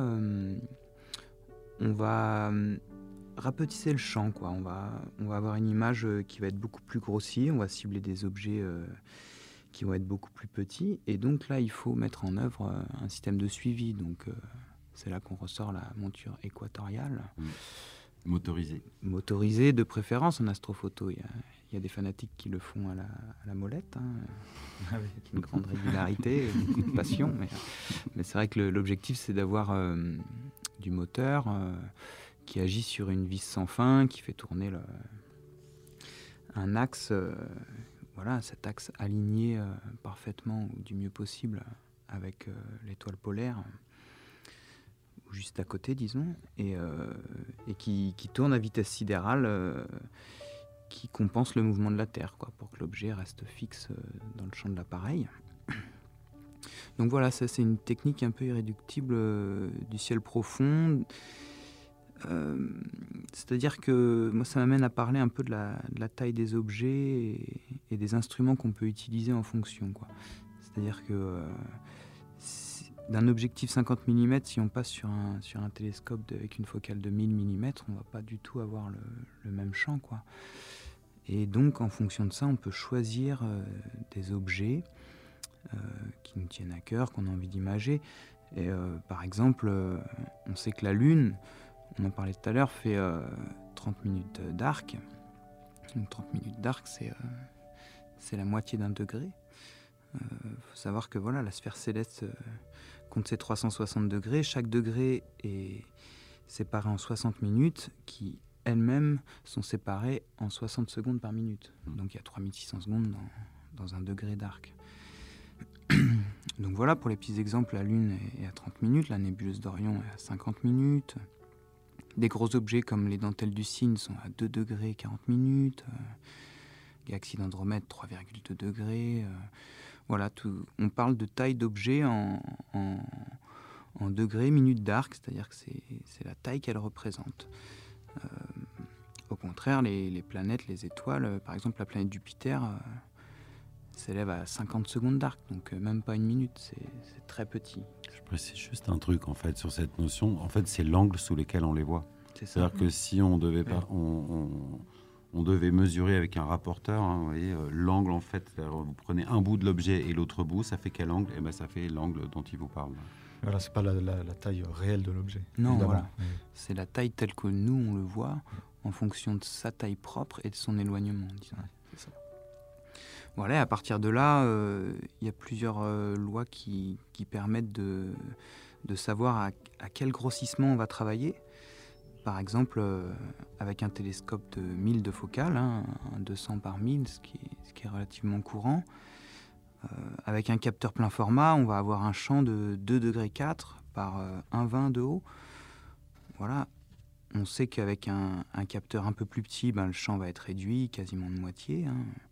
S5: on va rapetisser le champ, quoi. On va avoir une image qui va être beaucoup plus grossie, on va cibler des objets qui vont être beaucoup plus petits, et donc là il faut mettre en œuvre un système de suivi. Donc c'est là qu'on ressort la monture équatoriale. Motorisée de préférence en astrophoto. Il y a des fanatiques qui le font à la molette, avec une grande régularité, beaucoup de passion, mais c'est vrai que l'objectif c'est d'avoir du moteur qui agit sur une vis sans fin, qui fait tourner un axe, cet axe aligné parfaitement ou du mieux possible avec l'étoile polaire, ou juste à côté, disons, et qui tourne à vitesse sidérale, qui compense le mouvement de la Terre, quoi, pour que l'objet reste fixe dans le champ de l'appareil. Donc voilà, ça c'est une technique un peu irréductible du ciel profond. C'est-à-dire que moi ça m'amène à parler un peu de la taille des objets et des instruments qu'on peut utiliser en fonction, quoi. C'est-à-dire que d'un objectif 50 mm, si on passe sur un télescope avec une focale de 1000 mm, on va pas du tout avoir le même champ, quoi. Et donc en fonction de ça, on peut choisir des objets qui nous tiennent à cœur, qu'on a envie d'imager. Et par exemple, on sait que la Lune, on en parlait tout à l'heure, fait 30 minutes d'arc. Donc 30 minutes d'arc, c'est la moitié d'un degré. Faut savoir que voilà, la sphère céleste compte ses 360 degrés. Chaque degré est séparé en 60 minutes, qui elles-mêmes sont séparées en 60 secondes par minute. Donc il y a 3600 secondes dans un degré d'arc. Donc voilà, pour les petits exemples, la Lune est à 30 minutes, la nébuleuse d'Orion est à 50 minutes. Des gros objets comme les dentelles du Cygne sont à 2 degrés 40 minutes. Galaxie d'Andromède, 3,2 degrés. Voilà, on parle de taille d'objets en degrés, minutes d'arc, c'est-à-dire que c'est la taille qu'elles représentent. Au contraire, les planètes, les étoiles, par exemple la planète Jupiter, s'élève à 50 secondes d'arc, donc même pas une minute, c'est très petit.
S2: Je précise juste un truc en fait sur cette notion. En fait, c'est l'angle sous lequel on les voit. C'est-à-dire que si on devait on devait mesurer avec un rapporteur, vous voyez, l'angle en fait, vous prenez un bout de l'objet et l'autre bout, ça fait quel angle ? Et ben ça fait l'angle dont il vous parle.
S3: Voilà, c'est pas la taille réelle de l'objet.
S5: Non, voilà. C'est la taille telle que nous on le voit, en fonction de sa taille propre et de son éloignement, disons. C'est ça. Voilà, à partir de là, il y a plusieurs lois qui permettent de savoir à quel grossissement on va travailler. Par exemple, avec un télescope de 1000 de focale, un 200 par 1000, ce qui est relativement courant. Avec un capteur plein format, on va avoir un champ de 2,4 degrés par 1,20 de haut. Voilà. On sait qu'avec un capteur un peu plus petit, le champ va être réduit quasiment de moitié.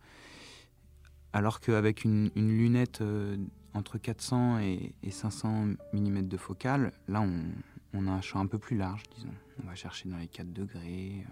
S5: Alors qu'avec une lunette entre 400 et 500 mm de focale, là on a un champ un peu plus large, disons. On va chercher dans les 4 degrés.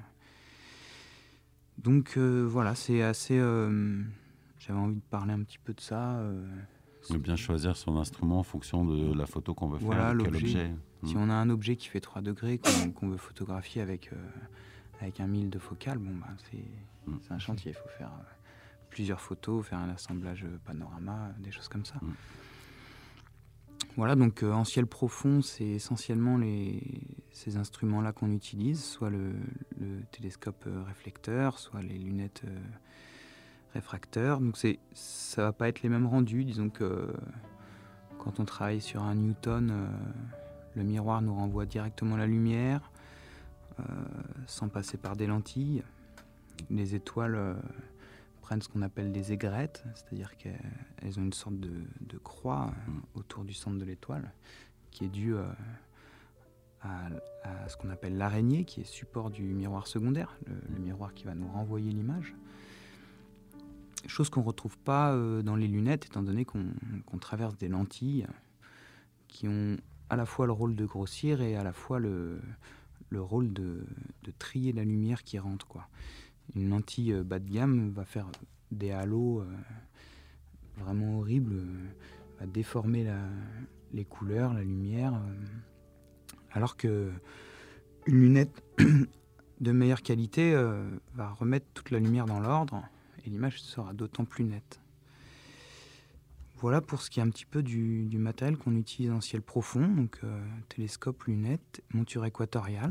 S5: Donc voilà, c'est assez... j'avais envie de parler un petit peu de ça.
S2: Bien choisir son instrument en fonction de la photo qu'on veut
S5: voilà,
S2: faire, quel objet.
S5: Si on a un objet qui fait 3 degrés, qu'on veut photographier avec un 1000 de focale, c'est un chantier. Il faut faire plusieurs photos, faire un assemblage panorama, des choses comme ça. Voilà, donc en ciel profond, c'est essentiellement ces instruments-là qu'on utilise, soit le télescope réflecteur, soit les lunettes réfracteurs. Donc ça va pas être les mêmes rendus. Disons que quand on travaille sur un Newton, le miroir nous renvoie directement la lumière, sans passer par des lentilles. Les étoiles prennent ce qu'on appelle des aigrettes, c'est-à-dire qu'elles ont une sorte de croix autour du centre de l'étoile, qui est due à ce qu'on appelle l'araignée, qui est support du miroir secondaire, le miroir qui va nous renvoyer l'image. Chose qu'on ne retrouve pas dans les lunettes, étant donné qu'on traverse des lentilles qui ont à la fois le rôle de grossir et à la fois le rôle de trier la lumière qui rentre, quoi. Une lentille bas de gamme va faire des halos vraiment horribles, va déformer les couleurs, la lumière, alors que une lunette de meilleure qualité va remettre toute la lumière dans l'ordre et l'image sera d'autant plus nette. Voilà pour ce qui est un petit peu du matériel qu'on utilise en ciel profond, donc télescope, lunettes, monture équatoriale.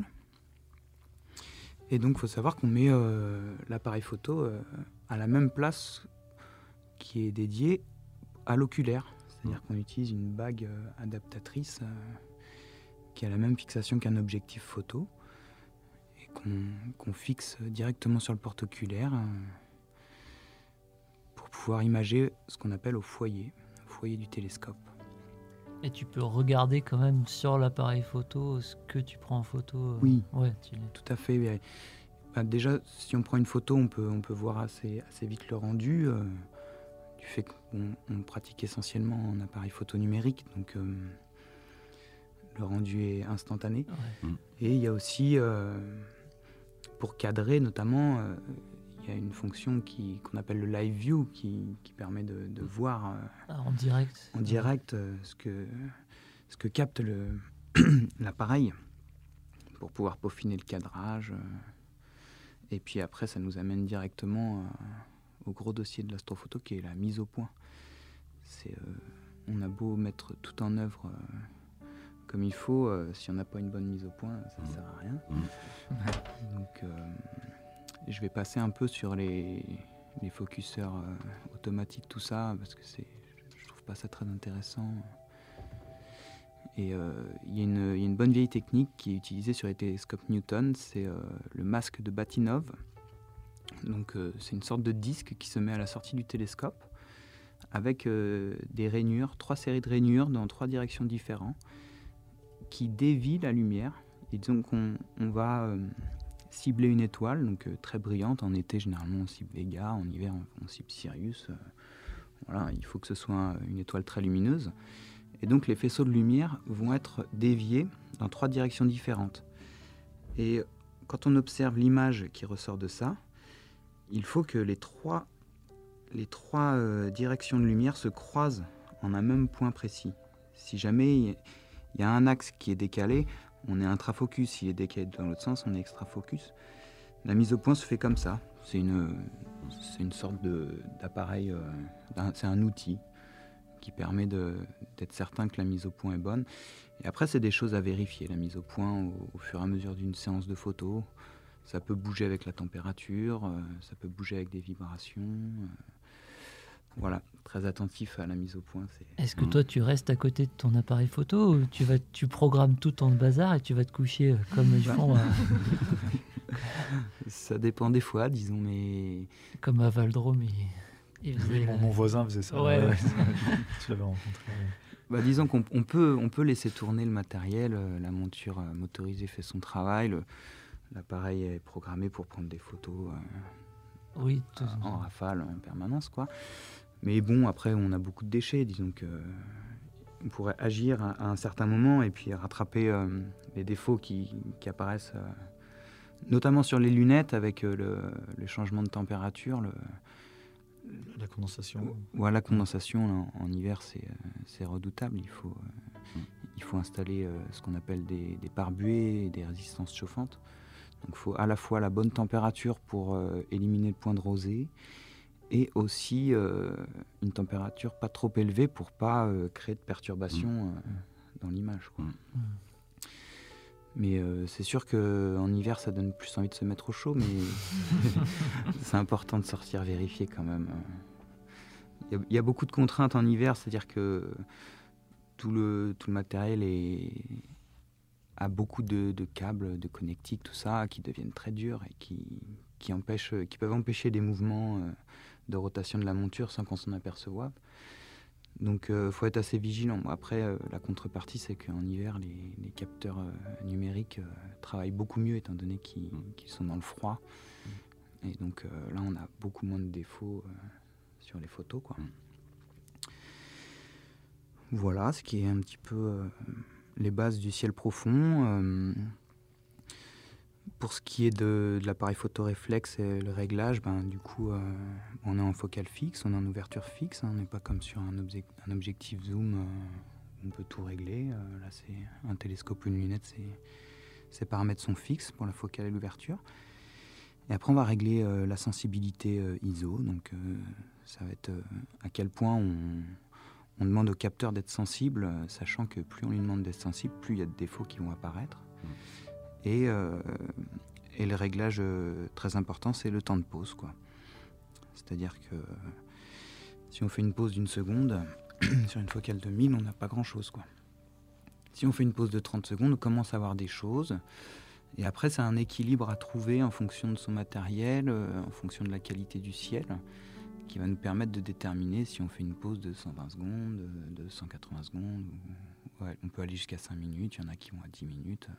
S5: Et donc il faut savoir qu'on met l'appareil photo à la même place qui est dédiée à l'oculaire. C'est-à-dire qu'on utilise une bague adaptatrice qui a la même fixation qu'un objectif photo et qu'on fixe directement sur le porte-oculaire pour pouvoir imager ce qu'on appelle au foyer du télescope.
S1: Et tu peux regarder quand même sur l'appareil photo ce que tu prends en photo.
S5: Oui,
S1: ouais,
S5: tout à fait. Déjà, si on prend une photo, on peut voir assez vite le rendu. Du fait qu'on pratique essentiellement en appareil photo numérique, donc le rendu est instantané.
S1: Ouais.
S5: Et il y a aussi, pour cadrer notamment, il y a une fonction qu'on appelle le live view qui permet de voir
S1: en direct,
S5: ce que capte l'appareil pour pouvoir peaufiner le cadrage. Et puis après, ça nous amène directement au gros dossier de l'astrophoto qui est la mise au point. On a beau mettre tout en œuvre comme il faut, si on n'a pas une bonne mise au point, ça ne sert à rien. Donc je vais passer un peu sur les focuseurs automatiques, tout ça, parce que je trouve pas ça très intéressant. Et il y a une bonne vieille technique qui est utilisée sur les télescopes Newton, c'est le masque de Batinov. Donc c'est une sorte de disque qui se met à la sortie du télescope avec des rainures, 3 séries de rainures dans 3 directions différentes qui dévient la lumière. Et donc on va cibler une étoile, donc très brillante. En été, généralement, on cible Vega. En hiver, on cible Sirius. Voilà, il faut que ce soit une étoile très lumineuse. Et donc les faisceaux de lumière vont être déviés dans 3 directions différentes. Et quand on observe l'image qui ressort de ça, il faut que les trois directions de lumière se croisent en un même point précis. Si jamais il y a un axe qui est décalé, on est intrafocus. S'il est décalé dans l'autre sens, on est extrafocus. La mise au point se fait comme ça. C'est une sorte d'appareil, c'est un outil qui permet d'être certain que la mise au point est bonne. Et après, c'est des choses à vérifier. La mise au point au fur et à mesure d'une séance de photo, ça peut bouger avec la température, ça peut bouger avec des vibrations. Voilà, très attentif à la mise au point.
S1: Est-ce que toi, tu restes à côté de ton appareil photo ou tu programmes tout en bazar et tu vas te coucher comme ils font
S5: Ça dépend des fois, disons, mais...
S1: Comme à Valdrome,
S3: mon voisin faisait ça.
S1: Ouais.
S3: Tu l'avais rencontré.
S5: Disons qu'on peut laisser tourner le matériel. La monture motorisée fait son travail. L'appareil est programmé pour prendre des photos en rafale, en permanence, quoi. Mais bon, après, on a beaucoup de déchets. Disons qu'on pourrait agir à un certain moment et puis rattraper les défauts qui apparaissent, notamment sur les lunettes avec le changement de température.
S3: La condensation.
S5: Ouais, la condensation en hiver, c'est redoutable. Il faut installer ce qu'on appelle des pare-buées et des résistances chauffantes. Donc il faut à la fois la bonne température pour éliminer le point de rosée et aussi une température pas trop élevée pour pas créer de perturbations dans l'image, quoi. Mais c'est sûr qu'en hiver, ça donne plus envie de se mettre au chaud, mais c'est important de sortir vérifier quand même. Il y a beaucoup de contraintes en hiver, c'est-à-dire que tout le matériel a beaucoup de câbles, de connectiques, tout ça, qui deviennent très durs et qui peuvent empêcher des mouvements de rotation de la monture sans qu'on s'en aperçoive. Donc faut être assez vigilant. Après, la contrepartie, c'est qu'en hiver, les capteurs numériques travaillent beaucoup mieux étant donné qu'ils sont dans le froid. Et donc là, on a beaucoup moins de défauts sur les photos, quoi. Voilà, ce qui est un petit peu les bases du ciel profond. Pour ce qui est de l'appareil photo réflexe et le réglage, du coup, on est en focale fixe, on est en ouverture fixe. On n'est pas comme sur un objectif zoom où on peut tout régler. Là, c'est un télescope ou une lunette, ces paramètres sont fixes pour la focale et l'ouverture. Et après, on va régler la sensibilité ISO. Donc, ça va être à quel point on demande au capteur d'être sensible, sachant que plus on lui demande d'être sensible, plus il y a de défauts qui vont apparaître. Et le réglage très important, c'est le temps de pause, quoi. C'est-à-dire que si on fait une pause d'1 seconde, sur une focale de 1000, on n'a pas grand-chose, quoi. Si on fait une pause de 30 secondes, on commence à avoir des choses. Et après, c'est un équilibre à trouver en fonction de son matériel, en fonction de la qualité du ciel, qui va nous permettre de déterminer si on fait une pause de 120 secondes, de 180 secondes. On peut aller jusqu'à 5 minutes, il y en a qui vont à 10 minutes.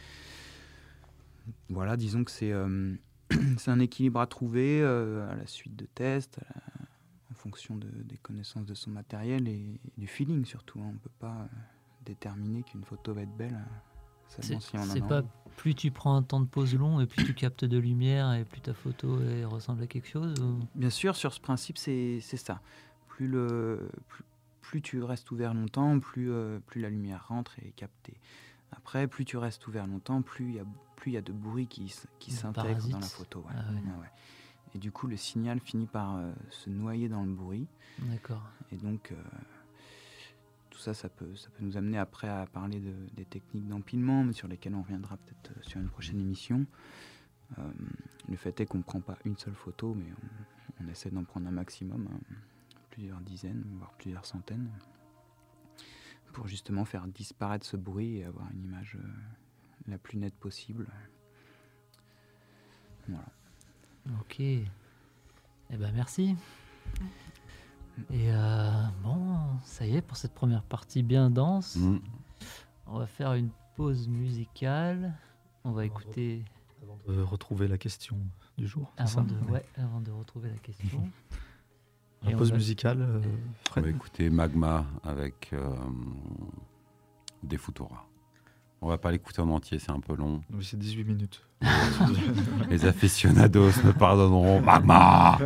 S5: Voilà, disons que c'est un équilibre à trouver à la suite de tests, en fonction des connaissances de son matériel et du feeling surtout. On ne peut pas déterminer qu'une photo va être belle seulement si on en a
S1: C'est pas plus tu prends un temps de pause long et plus tu captes de lumière et plus ta photo ressemble à quelque chose ou...
S5: Bien sûr, sur ce principe, c'est ça. Plus tu restes ouvert longtemps, plus la lumière rentre et est captée. Après, plus tu restes ouvert longtemps, plus il y a de bruit qui s'intègre dans la photo. Ouais.
S1: Ah ouais.
S5: Ouais. Et du coup, le signal finit par se noyer dans le bruit.
S1: D'accord.
S5: Et donc, tout ça, ça peut nous amener après à parler des techniques d'empilement, mais sur lesquelles on reviendra peut-être sur une prochaine émission. Le fait est qu'on ne prend pas une seule photo, mais on essaie d'en prendre un maximum, plusieurs dizaines, voire plusieurs centaines, pour justement faire disparaître ce bruit et avoir une image la plus nette possible. Voilà.
S1: Ok. Eh ben merci. Et bon, ça y est pour cette première partie bien dense. On va faire une pause musicale. On va écouter...
S3: Avant de retrouver la question du jour.
S1: Avant de retrouver la question.
S3: La pause musicale,
S2: Fred. On va écouter Magma avec des Futura. On va pas l'écouter en entier, c'est un peu long.
S3: Oui, c'est 18 minutes.
S2: Les aficionados me pardonneront. Magma.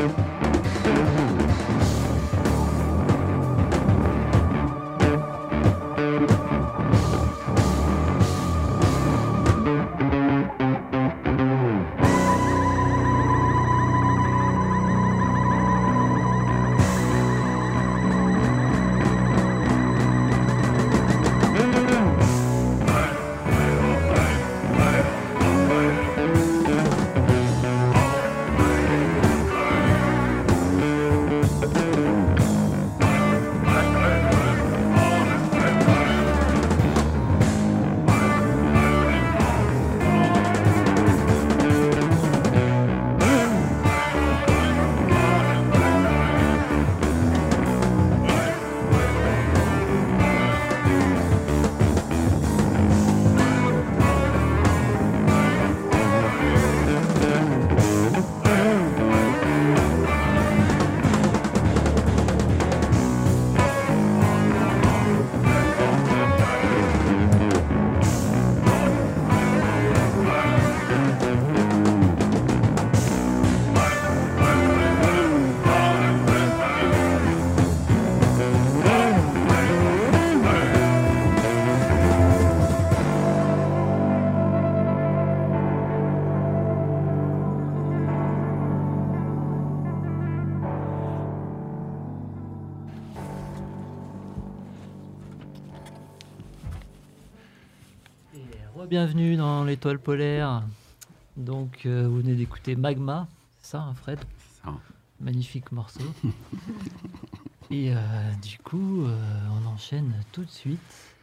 S1: Bienvenue dans l'étoile polaire. Donc, vous venez d'écouter Magma, c'est ça, hein, Fred?
S2: Ça.
S1: Magnifique morceau. Et du coup, on enchaîne tout de suite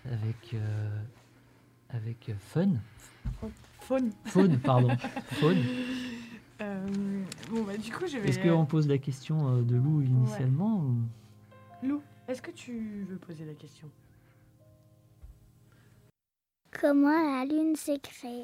S1: avec Fun. Faune, pardon. Faune.
S4: Bon, bah, du coup, je vais...
S1: Est-ce qu'on pose la question de Lou initialement ou...
S4: Lou, est-ce que tu veux poser la question?
S6: Comment la Lune s'est créée?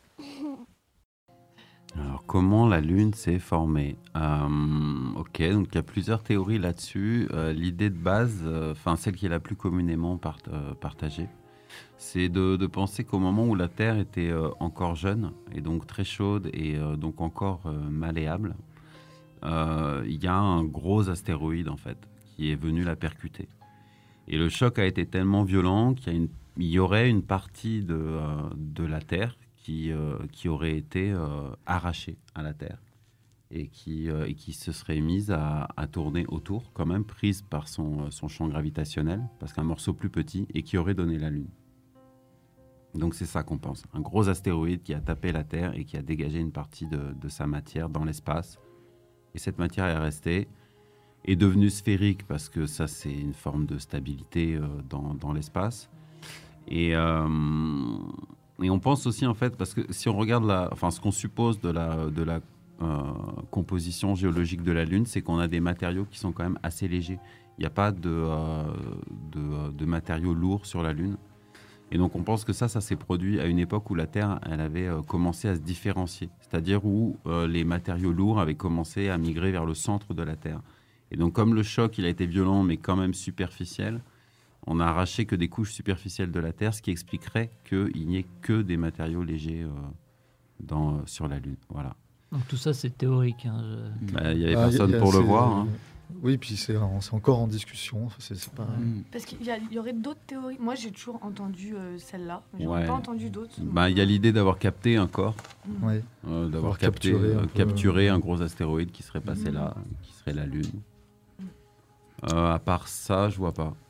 S2: Alors, comment la Lune s'est formée? Ok, donc il y a plusieurs théories là-dessus. L'idée de base, celle qui est la plus communément partagée, c'est de penser qu'au moment où la Terre était encore jeune, et donc très chaude, et donc encore malléable, il y a un gros astéroïde, en fait, qui est venu la percuter. Et le choc a été tellement violent qu'il y aurait une partie de la Terre qui aurait été arrachée à la Terre et qui se serait mise à tourner autour, quand même prise par son champ gravitationnel, parce qu'un morceau plus petit, et qui aurait donné la Lune. Donc c'est ça qu'on pense. Un gros astéroïde qui a tapé la Terre et qui a dégagé une partie de sa matière dans l'espace. Et cette matière est devenue sphérique, parce que ça, c'est une forme de stabilité dans l'espace. Et on pense aussi, en fait, parce que si on regarde ce qu'on suppose de la composition géologique de la Lune, c'est qu'on a des matériaux qui sont quand même assez légers. Il n'y a pas de matériaux lourds sur la Lune. Et donc on pense que ça s'est produit à une époque où la Terre, elle avait commencé à se différencier. C'est-à-dire où les matériaux lourds avaient commencé à migrer vers le centre de la Terre. Et donc comme le choc, il a été violent, mais quand même superficiel, on n'a arraché que des couches superficielles de la Terre, ce qui expliquerait qu'il n'y ait que des matériaux légers sur la Lune. Voilà.
S1: Donc tout ça, c'est théorique.
S2: Il n'y avait personne pour le voir. Hein.
S3: Oui, puis c'est encore en discussion. C'est pas...
S4: Parce qu'il y aurait d'autres théories. Moi, j'ai toujours entendu celle-là, mais je n'ai pas entendu d'autres.
S2: Il y a l'idée d'avoir capté un corps,
S3: Ouais.
S2: d'avoir capturé un gros astéroïde qui serait passé là, qui serait la Lune. À part ça, je vois pas.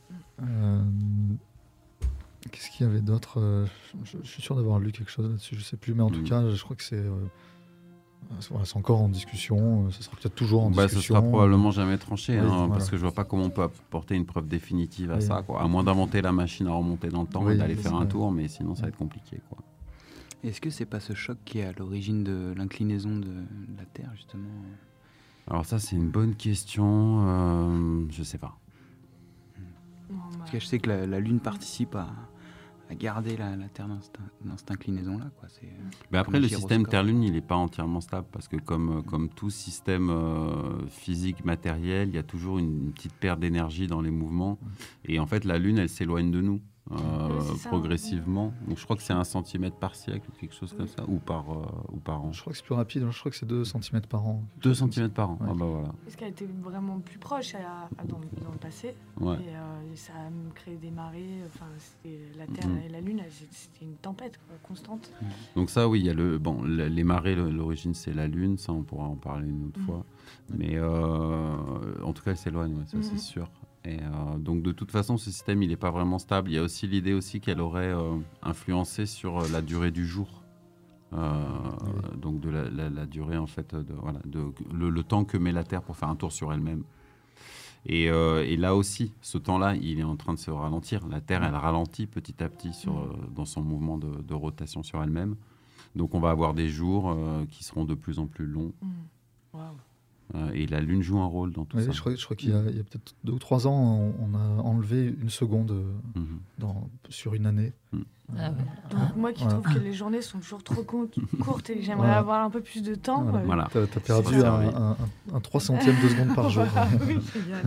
S3: Qu'est-ce qu'il y avait d'autre? Je suis sûr d'avoir lu quelque chose là-dessus, je sais plus, mais en tout cas, je crois que c'est encore en discussion. Ça sera peut-être toujours en discussion.
S2: Ça sera probablement jamais tranché, parce que je vois pas comment on peut apporter une preuve définitive à ça, quoi. À moins d'inventer la machine à remonter dans le temps et d'aller faire un tour, mais sinon ça va être compliqué, quoi.
S5: Est-ce que c'est pas ce choc qui est à l'origine de l'inclinaison de la Terre, justement?
S2: Alors ça, c'est une bonne question. Je sais pas.
S5: Parce que je sais que la Lune participe à garder la Terre dans cette inclinaison-là, quoi.
S2: Après, le système Terre-Lune, il n'est pas entièrement stable, parce que comme tout système physique matériel, il y a toujours une petite perte d'énergie dans les mouvements. Et en fait, la Lune, elle s'éloigne de nous.
S4: c'est ça.
S2: progressivement. Donc, je crois que c'est 1 centimètre par siècle ou quelque chose comme ça, ou par an.
S3: Je crois que c'est plus rapide, je crois que c'est 2 cm par an.
S2: 2 centimètres par an.
S3: Ouais.
S2: Ah bah voilà.
S4: Parce qu'elle était vraiment plus proche dans le passé.
S2: Ouais.
S4: Et ça a même créé des marées. Enfin, c'était la Terre et la Lune, c'était une tempête quoi, constante.
S2: Donc ça, oui, il y a les marées, l'origine c'est la Lune, ça on pourra en parler une autre fois. Mais en tout cas, elle s'éloigne, ouais, ça c'est sûr. Et donc de toute façon, ce système, il n'est pas vraiment stable. Il y a aussi l'idée aussi qu'elle aurait influencé sur la durée du jour. Donc de la durée en fait, le temps que met la Terre pour faire un tour sur elle-même. Et là aussi, ce temps-là, il est en train de se ralentir. La Terre, elle ralentit petit à petit dans son mouvement de rotation sur elle-même. Donc on va avoir des jours qui seront de plus en plus longs.
S4: Waouh.
S2: Et la Lune joue un rôle dans tout ça.
S3: Je crois qu'il y a peut-être 2 ou 3 ans, on a enlevé 1 seconde sur une année.
S1: Ah ouais.
S4: Donc moi qui trouve que les journées sont toujours trop courtes et que j'aimerais avoir un peu plus de temps.
S2: Voilà.
S3: T'as perdu un 300e de seconde par jour.
S4: Oui, génial.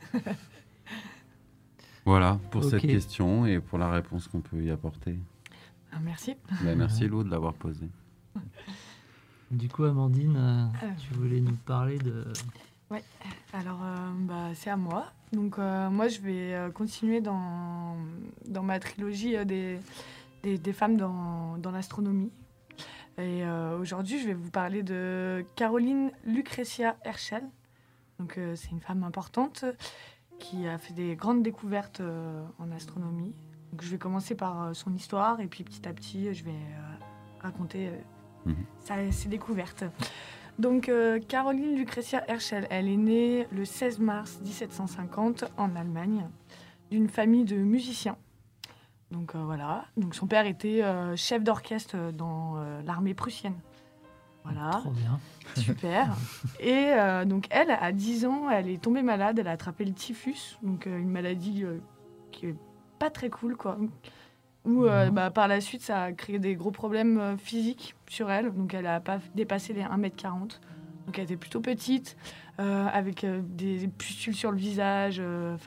S2: Voilà pour
S1: Ok.
S2: cette question et pour la réponse qu'on peut y apporter.
S4: Merci.
S2: Merci Lou de l'avoir posée.
S1: Du coup, Amandine, tu voulais nous parler de...
S4: Alors, c'est à moi. Donc, moi, je vais continuer dans ma trilogie des femmes dans l'astronomie. Et aujourd'hui, je vais vous parler de Caroline Lucretia Herschel. Donc, c'est une femme importante qui a fait des grandes découvertes en astronomie. Donc, je vais commencer par son histoire et puis petit à petit, je vais raconter ses découvertes. Donc, Caroline Lucretia Herschel, elle est née le 16 mars 1750 en Allemagne, d'une famille de musiciens. Donc, voilà. Donc, son père était chef d'orchestre dans l'armée prussienne. Voilà.
S1: Trop bien.
S4: Super. Et donc, elle, à 10 ans, elle est tombée malade. Elle a attrapé le typhus, donc une maladie qui est pas très cool, quoi. Où par la suite, ça a créé des gros problèmes physiques sur elle. Donc, elle n'a pas dépassé les 1,40 m. Donc, elle était plutôt petite, avec des pustules sur le visage.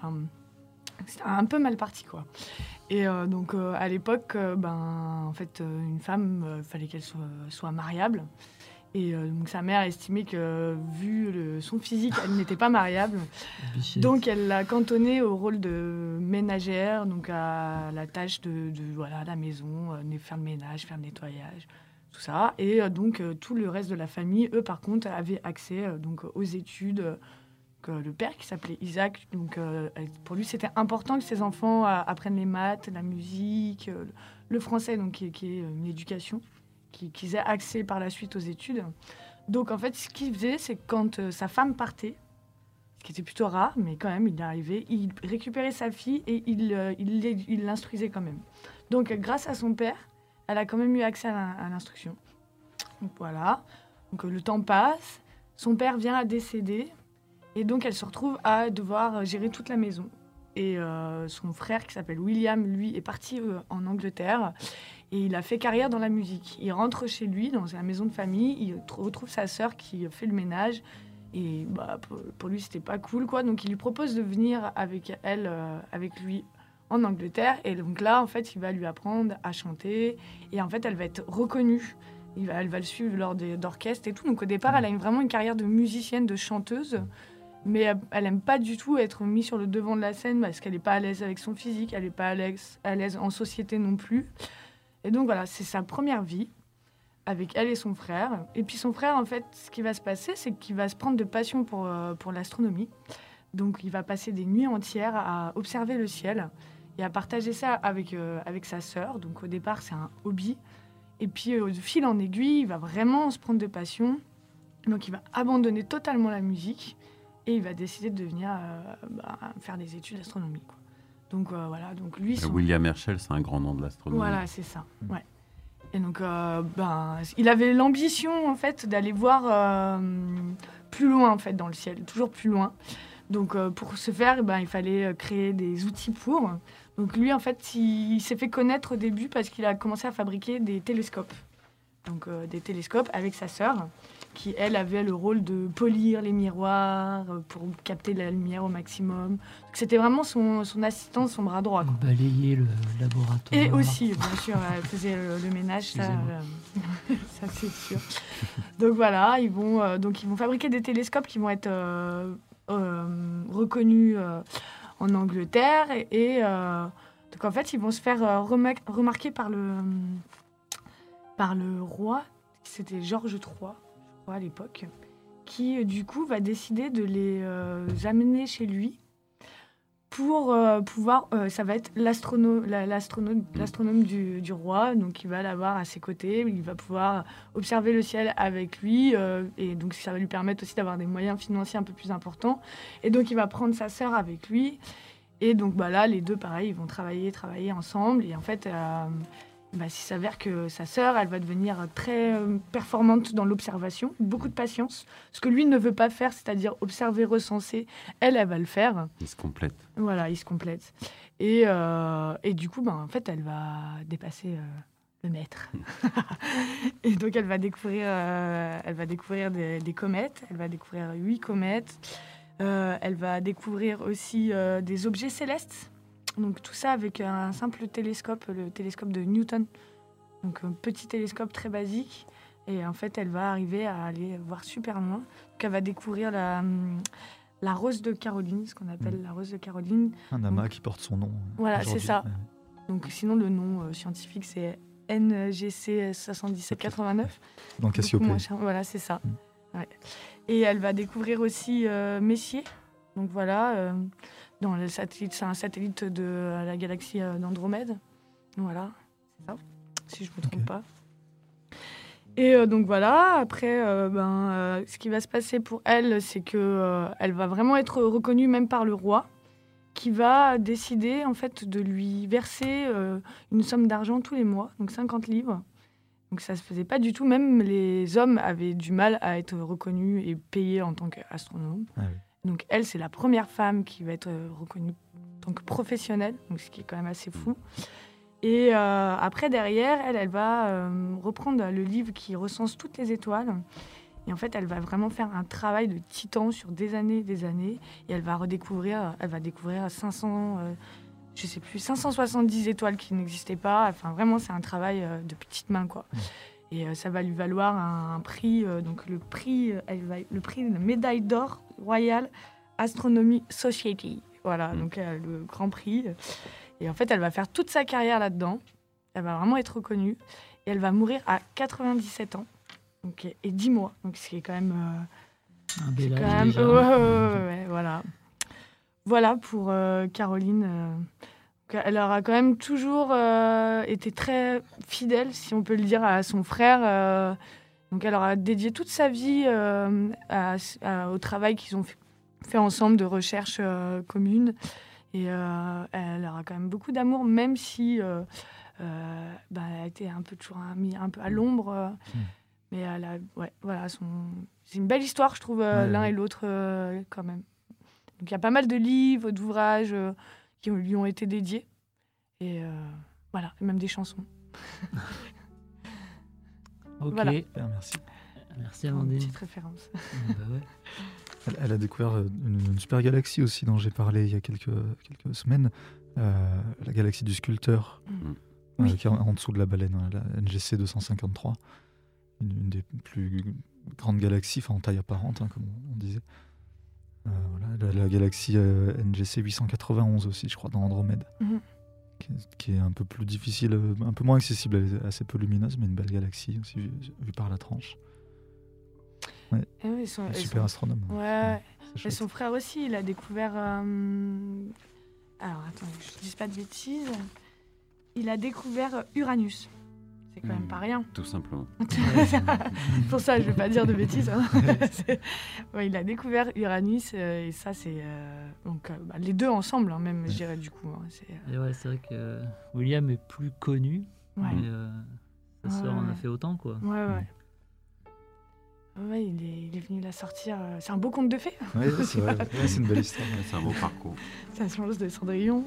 S4: C'était un peu mal parti, quoi. Et donc, à l'époque, en fait, une femme, fallait qu'elle soit mariable. Et donc, sa mère estimait que, vu son physique, elle n'était pas mariable. Donc, elle l'a cantonnée au rôle de ménagère, donc à la tâche de la maison, faire le ménage, faire le nettoyage, tout ça. Et donc, tout le reste de la famille, eux, par contre, avaient accès donc, aux études. Le père, qui s'appelait Isaac, donc, pour lui, c'était important que ses enfants apprennent les maths, la musique, le français, donc, qui est une éducation, qu'ils aient accès par la suite aux études. Donc, en fait, ce qu'il faisait, c'est que quand sa femme partait, ce qui était plutôt rare, mais quand même, il y arrivait, il récupérait sa fille et il l'instruisait quand même. Donc, grâce à son père, elle a quand même eu accès à l'instruction. Donc, voilà. Donc, le temps passe, son père vient à décéder, et donc, elle se retrouve à devoir gérer toute la maison. Et son frère, qui s'appelle William, lui, est parti en Angleterre. Et il a fait carrière dans la musique. Il rentre chez lui, dans sa maison de famille. Il retrouve sa sœur qui fait le ménage. Et pour lui, c'était pas cool, quoi. Donc, il lui propose de venir avec elle, avec lui, en Angleterre. Et donc là, en fait, il va lui apprendre à chanter. Et en fait, elle va être reconnue. Elle va le suivre lors d'orchestres et tout. Donc, au départ, elle a vraiment une carrière de musicienne, de chanteuse. Mais elle n'aime pas du tout être mise sur le devant de la scène parce qu'elle n'est pas à l'aise avec son physique, elle n'est pas à l'aise en société non plus. Et donc voilà, c'est sa première vie avec elle et son frère. Et puis son frère, en fait, ce qui va se passer, c'est qu'il va se prendre de passion pour l'astronomie. Donc il va passer des nuits entières à observer le ciel et à partager ça avec sa sœur. Donc au départ, c'est un hobby. Et puis de fil en aiguille, il va vraiment se prendre de passion. Donc il va abandonner totalement la musique. Et il va décider de venir faire des études d'astronomie, quoi. Donc voilà, donc lui...
S2: William Herschel, c'est un grand nom de l'astronomie.
S4: Voilà, c'est ça, ouais. Et donc, il avait l'ambition, en fait, d'aller voir plus loin, en fait, dans le ciel, toujours plus loin. Donc, pour ce faire, il fallait créer des outils pour. Donc, lui, en fait, il s'est fait connaître au début parce qu'il a commencé à fabriquer des télescopes. Donc, des télescopes avec sa sœur. qui, elle, avait le rôle de polir les miroirs pour capter la lumière au maximum. Donc, c'était vraiment son assistante, son bras droit. Quoi.
S1: Balayer le laboratoire.
S4: Et aussi, bien sûr, elle faisait le ménage, ça c'est sûr. Donc voilà, ils vont fabriquer des télescopes qui vont être reconnus en Angleterre. Donc en fait, ils vont se faire remarquer par le roi, c'était Georges III, je crois, à l'époque, qui du coup va décider de les amener chez lui pour pouvoir... ça va être l'astronome du roi, donc il va l'avoir à ses côtés, il va pouvoir observer le ciel avec lui, et donc ça va lui permettre aussi d'avoir des moyens financiers un peu plus importants. Et donc il va prendre sa sœur avec lui, et donc là, les deux, pareil, ils vont travailler ensemble, et en fait... il s'avère que sa sœur, elle va devenir très performante dans l'observation, beaucoup de patience. Ce que lui ne veut pas faire, c'est-à-dire observer, recenser, elle va le faire.
S2: Il se complète.
S4: Voilà, il se complète. Et du coup, en fait, elle va dépasser le maître. Et donc, elle va découvrir des comètes. Elle va découvrir 8 comètes. Elle va découvrir aussi des objets célestes. Donc tout ça avec un simple télescope, le télescope de Newton. Donc un petit télescope très basique. Et en fait, elle va arriver à aller voir super loin. Donc elle va découvrir la rose de Caroline, ce qu'on appelle la rose de Caroline.
S3: Un amas qui porte son nom.
S4: Voilà, c'est ça. Donc sinon, le nom scientifique, c'est NGC 7789.
S3: Dans Cassiopée.
S4: Voilà, c'est ça. Ouais. Et elle va découvrir aussi Messier. Donc voilà... dans le satellite, c'est un satellite de la galaxie d'Andromède. Voilà, c'est ça, si je ne me trompe pas. Et donc voilà, après, ce qui va se passer pour elle, c'est qu'elle va vraiment être reconnue même par le roi, qui va décider en fait de lui verser une somme d'argent tous les mois, donc 50 livres. Donc ça ne se faisait pas du tout, même les hommes avaient du mal à être reconnus et payés en tant qu'astronomes. Ah oui. Donc elle, c'est la première femme qui va être reconnue en tant que professionnelle, donc ce qui est quand même assez fou. Et après, derrière, elle va reprendre le livre qui recense toutes les étoiles. Et en fait, elle va vraiment faire un travail de titan sur des années et des années. Et elle va découvrir 570 étoiles qui n'existaient pas. Enfin, vraiment, c'est un travail de petite main, quoi. Et ça va lui valoir un prix, donc le prix de la médaille d'or Royal Astronomy Society. Voilà, donc le grand prix. Et en fait, elle va faire toute sa carrière là-dedans. Elle va vraiment être reconnue. Et elle va mourir à 97 ans donc, et 10 mois. Donc, ce qui est quand même...
S1: un bel âge déjà.
S4: Voilà. Voilà pour Caroline. Elle aura quand même toujours été très fidèle, si on peut le dire, à son frère. Donc elle aura dédié toute sa vie au travail qu'ils ont fait ensemble de recherche commune. Et elle aura quand même beaucoup d'amour, même si elle a été toujours mise un peu à l'ombre. Mais elle a, c'est une belle histoire, je trouve, l'un et l'autre quand même. Donc il y a pas mal de livres, d'ouvrages qui lui ont été dédiés. Et voilà, et même des chansons.
S1: Ok,
S4: voilà.
S3: Merci.
S1: Merci Amandine.
S4: Une petite référence.
S3: Elle a découvert une super galaxie aussi dont j'ai parlé il y a quelques semaines, la galaxie du Sculpteur, qui est en dessous de la baleine, la NGC 253, une des plus grandes galaxies, en taille apparente, comme on disait. La galaxie NGC 891 aussi, je crois, dans Andromède, qui est un peu plus difficile, un peu moins accessible, elle est assez peu lumineuse, mais une belle galaxie aussi vue par la tranche. Ouais. Super astronome.
S4: Ouais. Et son frère aussi, il a découvert... Alors, attends, je ne dis pas de bêtises. Il a découvert Uranus. C'est quand même pas rien.
S2: Tout simplement.
S4: Pour ça, je ne vais pas dire de bêtises. Hein. Il a découvert Uranus et ça, c'est... les deux ensemble, même, je dirais, du coup. Hein,
S1: c'est vrai que William est plus connu, mais sa sœur en a fait autant, quoi.
S4: Ouais, il est venu la sortir. C'est un beau conte de fées.
S3: Oui, c'est vrai. C'est une belle histoire.
S2: C'est un beau parcours.
S4: Ça change de Cendrillon.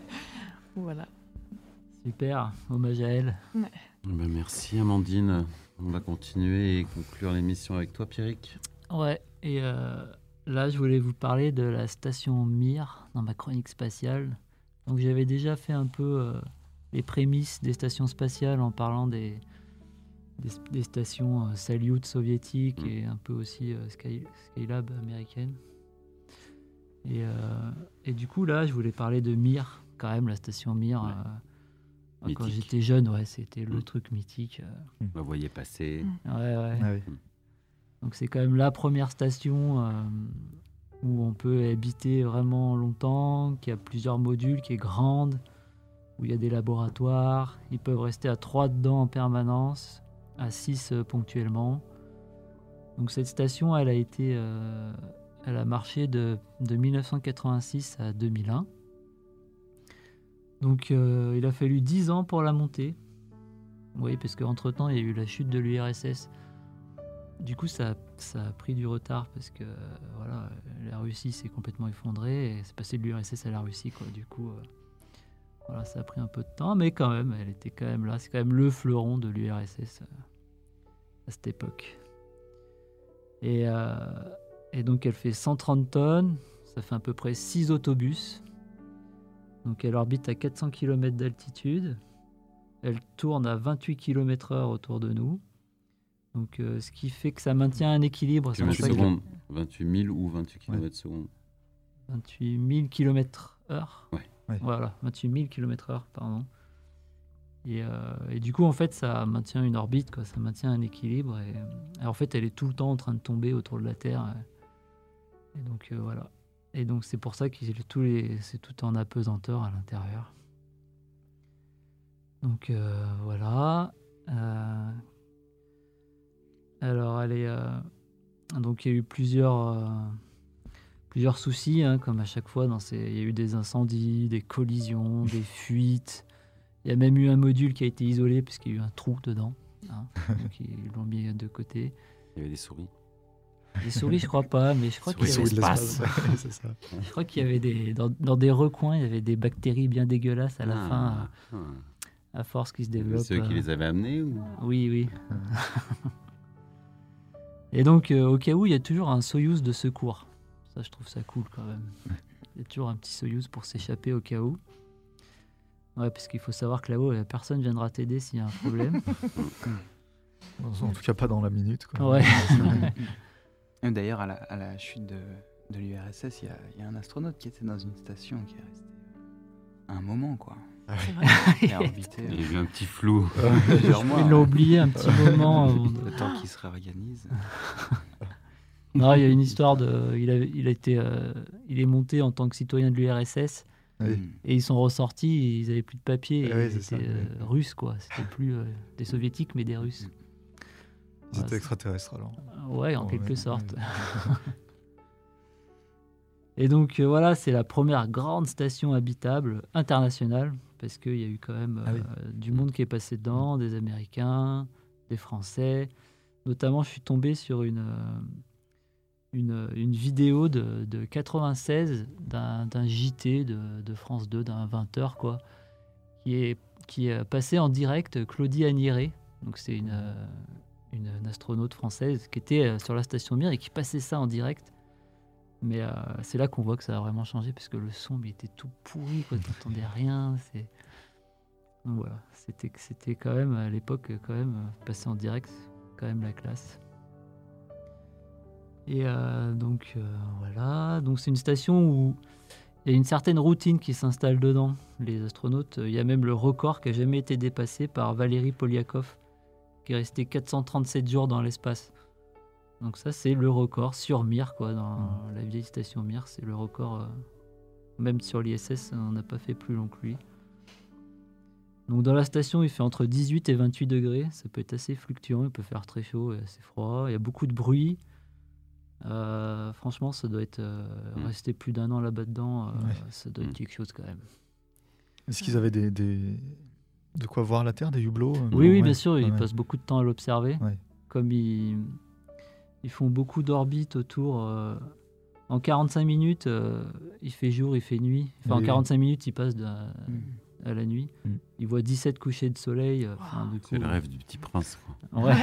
S4: Voilà.
S1: Super, hommage à elle.
S2: Merci Amandine. On va continuer et conclure l'émission avec toi, Pierrick.
S1: Ouais, et là, je voulais vous parler de la station Mir dans ma chronique spatiale. Donc, j'avais déjà fait un peu les prémices des stations spatiales en parlant des stations Salyut soviétiques et un peu aussi Skylab américaine. Et du coup, là, je voulais parler de Mir, quand même, la station Mir. Quand j'étais jeune, c'était le truc mythique.
S2: On la voyait passer.
S1: Ouais.
S3: Ah oui.
S1: Donc c'est quand même la première station où on peut habiter vraiment longtemps, qui a plusieurs modules, qui est grande, où il y a des laboratoires. Ils peuvent rester à 3 dedans en permanence, à 6 ponctuellement. Donc cette station, elle a marché de 1986 à 2001. Donc il a fallu 10 ans pour la monter. Oui, parce qu'entre-temps, il y a eu la chute de l'URSS. Du coup, ça a pris du retard parce que la Russie s'est complètement effondrée et c'est passé de l'URSS à la Russie, quoi. Du coup, ça a pris un peu de temps, mais quand même, elle était quand même là. C'est quand même le fleuron de l'URSS à cette époque. Et donc, elle fait 130 tonnes. Ça fait à peu près 6 autobus. Donc, elle orbite à 400 km d'altitude. Elle tourne à 28 km/h autour de nous. Donc, ce qui fait que ça maintient un équilibre.
S2: 28 000 ou 28 km secondes
S1: 28 000 km/h.
S2: Ouais.
S1: Voilà, 28 000 km/h, pardon. Et du coup, en fait, ça maintient une orbite, quoi. Ça maintient un équilibre. Et en fait, elle est tout le temps en train de tomber autour de la Terre. Et donc, voilà. Et donc, c'est pour ça que c'est tout en apesanteur à l'intérieur. Donc, voilà. Alors, donc il y a eu plusieurs soucis, hein, comme à chaque fois. Il y a eu des incendies, des collisions, des fuites. Il y a même eu un module qui a été isolé parce qu'il y a eu un trou dedans. Hein, donc ils l'ont mis de côté.
S2: Il y avait des souris.
S1: Des souris, je crois pas, mais je crois qu'il y avait
S3: c'est ça.
S1: Je crois qu'il y avait dans des recoins, il y avait des bactéries bien dégueulasses à la fin, à force qu'ils se développent.
S2: Ceux qui les avaient amenés ou...
S1: Oui. Et donc, au cas où, il y a toujours un Soyouz de secours. Ça, je trouve ça cool quand même. Il y a toujours un petit Soyouz pour s'échapper au cas où. Ouais, parce qu'il faut savoir que là-haut, personne viendra t'aider s'il y a un problème.
S3: En tout cas, pas dans la minute, quoi.
S1: Ouais.
S5: D'ailleurs, à la chute de l'URSS, il y a un astronaute qui était dans une station qui est resté un moment, quoi.
S4: C'est vrai.
S5: Il a orbité.
S2: Il y a eu un petit flou.
S5: Plusieurs mois.
S1: Ils l'ont oublié un petit moment.
S5: Le temps qu'il se réorganise.
S1: Non, il y a une histoire de. Il est monté en tant que citoyen de l'URSS.
S3: Oui.
S1: Et ils sont ressortis, et ils n'avaient plus de papier.
S3: Oui,
S1: Ils étaient russes, quoi. C'était plus des soviétiques, mais des russes.
S3: Ils étaient extraterrestres, alors.
S1: Ouais, en quelque
S3: ouais.
S1: sorte. Et donc, voilà, c'est la première grande station habitable internationale, parce qu'il y a eu quand même du monde qui est passé dedans, des Américains, des Français. Notamment, je suis tombé sur une vidéo de 96 d'un JT de France 2, d'un 20h, quoi, qui est passé en direct Claudie Agniret. Donc, c'est une astronaute française qui était sur la station Mir et qui passait ça en direct. Mais c'est là qu'on voit que ça a vraiment changé, parce que le son était tout pourri, quoi. T'entendais rien. Donc voilà, c'était quand même à l'époque, quand même, passer en direct, quand même la classe. Et donc voilà, donc c'est une station où il y a une certaine routine qui s'installe dedans. Les astronautes, il y a même le record qui n'a jamais été dépassé par Valéry Polyakov, qui est resté 437 jours dans l'espace. Donc ça, c'est le record sur Mir, quoi, dans la vieille station Mir, c'est le record. Même sur l'ISS, on n'a pas fait plus long que lui. Donc dans la station, il fait entre 18 et 28 degrés. Ça peut être assez fluctuant, il peut faire très chaud et assez froid. Il y a beaucoup de bruit. Franchement, ça doit être rester plus d'un an là-bas dedans. Ça doit être quelque chose quand même.
S3: Est-ce qu'ils avaient de quoi voir la Terre, des hublots?
S1: Oui, bien sûr, ils passent beaucoup de temps à l'observer.
S3: Ouais.
S1: Comme ils font beaucoup d'orbites autour. En 45 minutes, il fait jour, il fait nuit. Enfin, en 45 minutes, ils passent à la nuit. Ils voient 17 couchers de soleil. Du coup,
S2: c'est le rêve du petit prince, quoi.
S1: Ouais.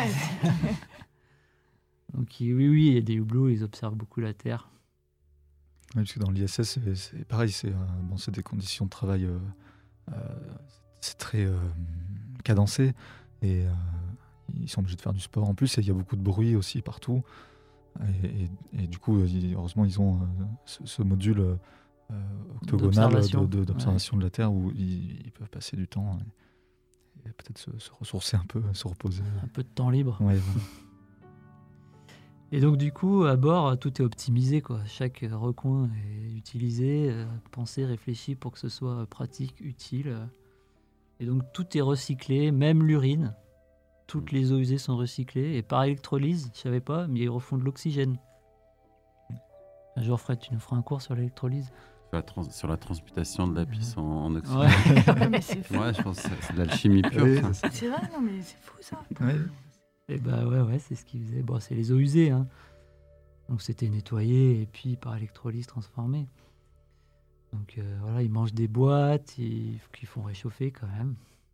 S1: Donc oui, il y a des hublots, ils observent beaucoup la Terre.
S3: Oui, parce que dans l'ISS, c'est pareil, c'est des conditions de travail, c'est très cadencé, et ils sont obligés de faire du sport en plus, et il y a beaucoup de bruit aussi partout. Et du coup, heureusement, ils ont ce module octogonal d'observation de la Terre où ils peuvent passer du temps et peut-être se ressourcer un peu, se reposer.
S1: Un peu de temps libre.
S3: Ouais, voilà.
S1: Et donc du coup, à bord, tout est optimisé, quoi. Chaque recoin est utilisé, pensé, réfléchi pour que ce soit pratique, utile. Et donc tout est recyclé, même l'urine. Toutes les eaux usées sont recyclées. Et par électrolyse, je ne savais pas, mais ils refont de l'oxygène. Un jour, Fred, tu nous feras un cours sur l'électrolyse.
S2: Sur la transmutation de la pisse en oxygène.
S4: Ouais. Mais c'est fou.
S2: Ouais, je pense que c'est de l'alchimie pure.
S3: Oui,
S2: ça.
S4: C'est vrai, non, mais c'est fou ça.
S3: Ouais.
S1: Et ouais, c'est ce qu'ils faisaient. Bon, c'est les eaux usées, hein. Donc c'était nettoyé et puis par électrolyse transformé. Donc voilà, ils mangent des boîtes qu'ils font réchauffer quand même.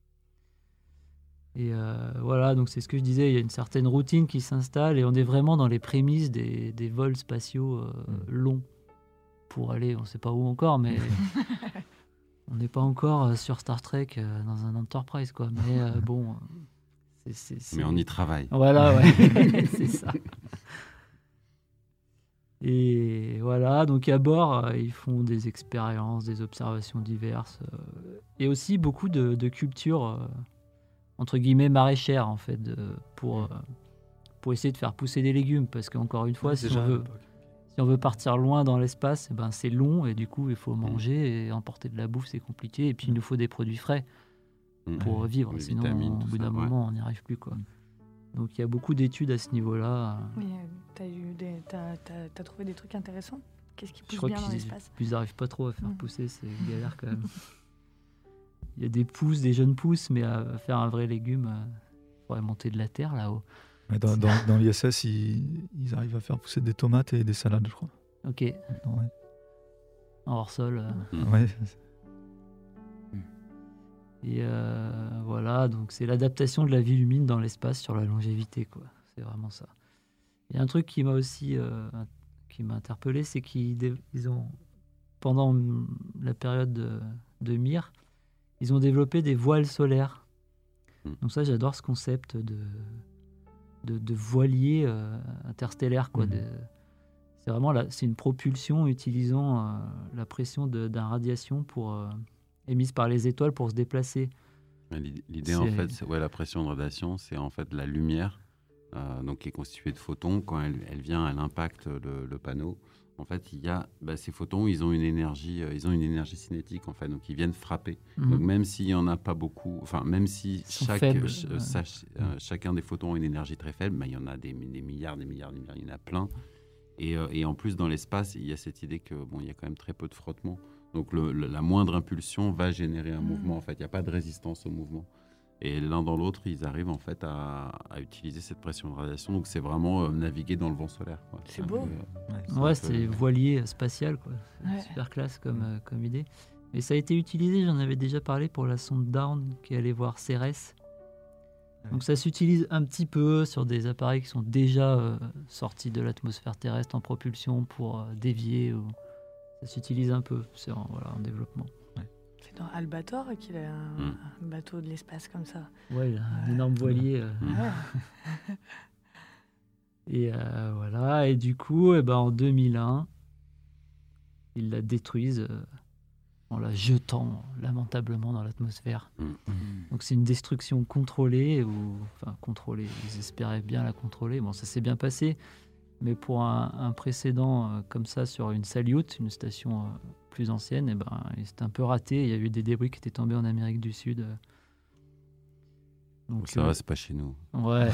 S1: Et voilà, donc c'est ce que je disais, il y a une certaine routine qui s'installe et on est vraiment dans les prémices des vols spatiaux longs pour aller, on ne sait pas où encore, mais on n'est pas encore sur Star Trek dans un Enterprise, quoi. Mais bon, c'est...
S2: Mais on y travaille.
S1: Voilà, ouais, c'est ça. Et voilà, donc à bord, ils font des expériences, des observations diverses et aussi beaucoup de cultures entre guillemets maraîchères en fait, pour essayer de faire pousser des légumes, parce qu'encore une fois, si on veut partir loin dans l'espace, eh ben, c'est long et du coup il faut manger, et emporter de la bouffe c'est compliqué, et puis il nous faut des produits frais pour vivre, sinon
S2: vitamines,
S1: au bout d'un moment on n'y arrive plus, quoi. Donc il y a beaucoup d'études à ce niveau-là.
S4: Oui, t'as trouvé des trucs intéressants? Qu'est-ce qui pousse
S1: bien
S4: dans l'espace?
S1: Ils n'arrivent pas trop à faire pousser, c'est galère quand même. Il y a des pousses, des jeunes pousses, mais à faire un vrai légume, il faudrait monter de la terre là-haut.
S3: Dans l'ISS, ils arrivent à faire pousser des tomates et des salades, je crois.
S1: Ok.
S3: Ouais.
S1: En hors-sol.
S3: Ouais.
S1: Et voilà, donc c'est l'adaptation de la vie humaine dans l'espace sur la longévité, quoi. C'est vraiment ça. Il y a un truc qui m'a aussi qui m'a interpellé, c'est qu'ils ont, pendant la période de Mir, ils ont développé des voiles solaires. Donc ça, j'adore ce concept de voilier interstellaire, quoi. C'est vraiment c'est une propulsion utilisant la pression d'une radiation émise par les étoiles pour se déplacer.
S2: L'idée, en fait, la pression de radiation, c'est en fait la lumière, donc qui est constituée de photons. Quand elle vient, elle impacte le panneau. En fait, il y a ces photons, ils ont une énergie cinétique, en fait, donc ils viennent frapper. Donc même s'il y en a pas beaucoup, enfin même si chacun des photons a une énergie très faible, il y en a des milliards, il y en a plein. Et en plus, dans l'espace, il y a cette idée que il y a quand même très peu de frottement. Donc la moindre impulsion va générer un mouvement. En fait, il n'y a pas de résistance au mouvement. Et l'un dans l'autre, ils arrivent en fait à utiliser cette pression de radiation. Donc c'est vraiment naviguer dans le vent solaire, quoi.
S4: C'est beau.
S1: C'est voilier spatial, quoi. C'est super classe comme idée. Et ça a été utilisé, j'en avais déjà parlé, pour la sonde Dawn qui est allée voir Cérès. Donc ça s'utilise un petit peu sur des appareils qui sont déjà sortis de l'atmosphère terrestre en propulsion pour dévier. Ça s'utilise un peu, c'est en développement. Ouais.
S4: C'est dans Albator qu'il a un bateau de l'espace comme ça.
S1: Ouais, il a un énorme voilier. Et voilà, et du coup, en 2001, ils la détruisent en la jetant lamentablement dans l'atmosphère. Donc c'est une destruction contrôlée, contrôlée, ils espéraient bien la contrôler. Bon, ça s'est bien passé. Mais pour un précédent comme ça sur une Salyut, une station plus ancienne, c'était un peu raté. Il y a eu des débris qui étaient tombés en Amérique du Sud.
S2: Donc, ça va, c'est pas chez nous.
S1: Ouais.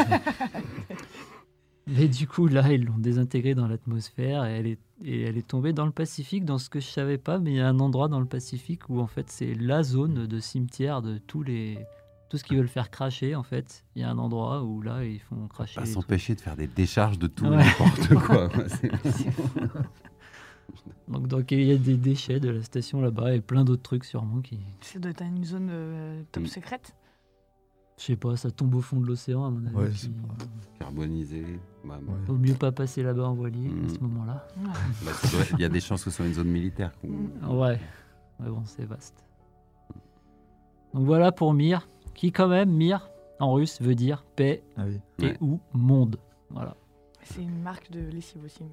S1: Mais du coup, là, ils l'ont désintégrée dans l'atmosphère et elle est tombée dans le Pacifique, dans ce que je savais pas. Mais il y a un endroit dans le Pacifique où en fait c'est la zone de cimetière de tout ce qu'ils veulent faire cracher, en fait. Il y a un endroit où là, ils font cracher.
S2: Pas s'empêcher de faire des décharges de tout n'importe quoi.
S1: Donc il y a des déchets de la station là-bas et plein d'autres trucs sûrement qui...
S4: Ça doit être une zone top secrète.
S1: Je sais pas, ça tombe au fond de l'océan à mon avis.
S3: Ouais,
S1: qui-
S3: c'est pas-
S2: Carbonisé. Bah,
S3: Ouais.
S1: Vaut mieux pas passer là-bas en voilier à ce moment-là.
S4: Ouais.
S2: Il y a des chances que ce soit une zone militaire.
S1: Ouais, bon, c'est vaste. Donc voilà pour Mir, qui quand même, Mir, en russe, veut dire paix
S3: Ah oui.
S1: et
S2: Ouais.
S1: ou monde. Voilà.
S4: C'est une marque de lessive aussi.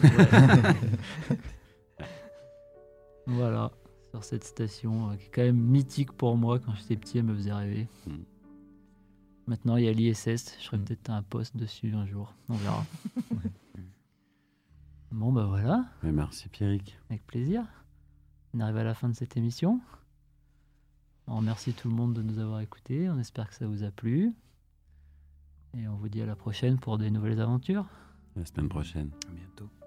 S1: Voilà, sur cette station qui est quand même mythique pour moi. Quand j'étais petit, elle me faisait rêver.
S2: Mm.
S1: Maintenant, il y a l'ISS. Je ferai peut-être un post dessus un jour. On verra. Bon, bah voilà,
S2: Mais merci Pierrick.
S1: avec plaisir. On arrive à la fin de cette émission. On remercie tout le monde de nous avoir écoutés. On espère que ça vous a plu. Et on vous dit à la prochaine pour des nouvelles aventures.
S2: La semaine prochaine.
S5: À bientôt.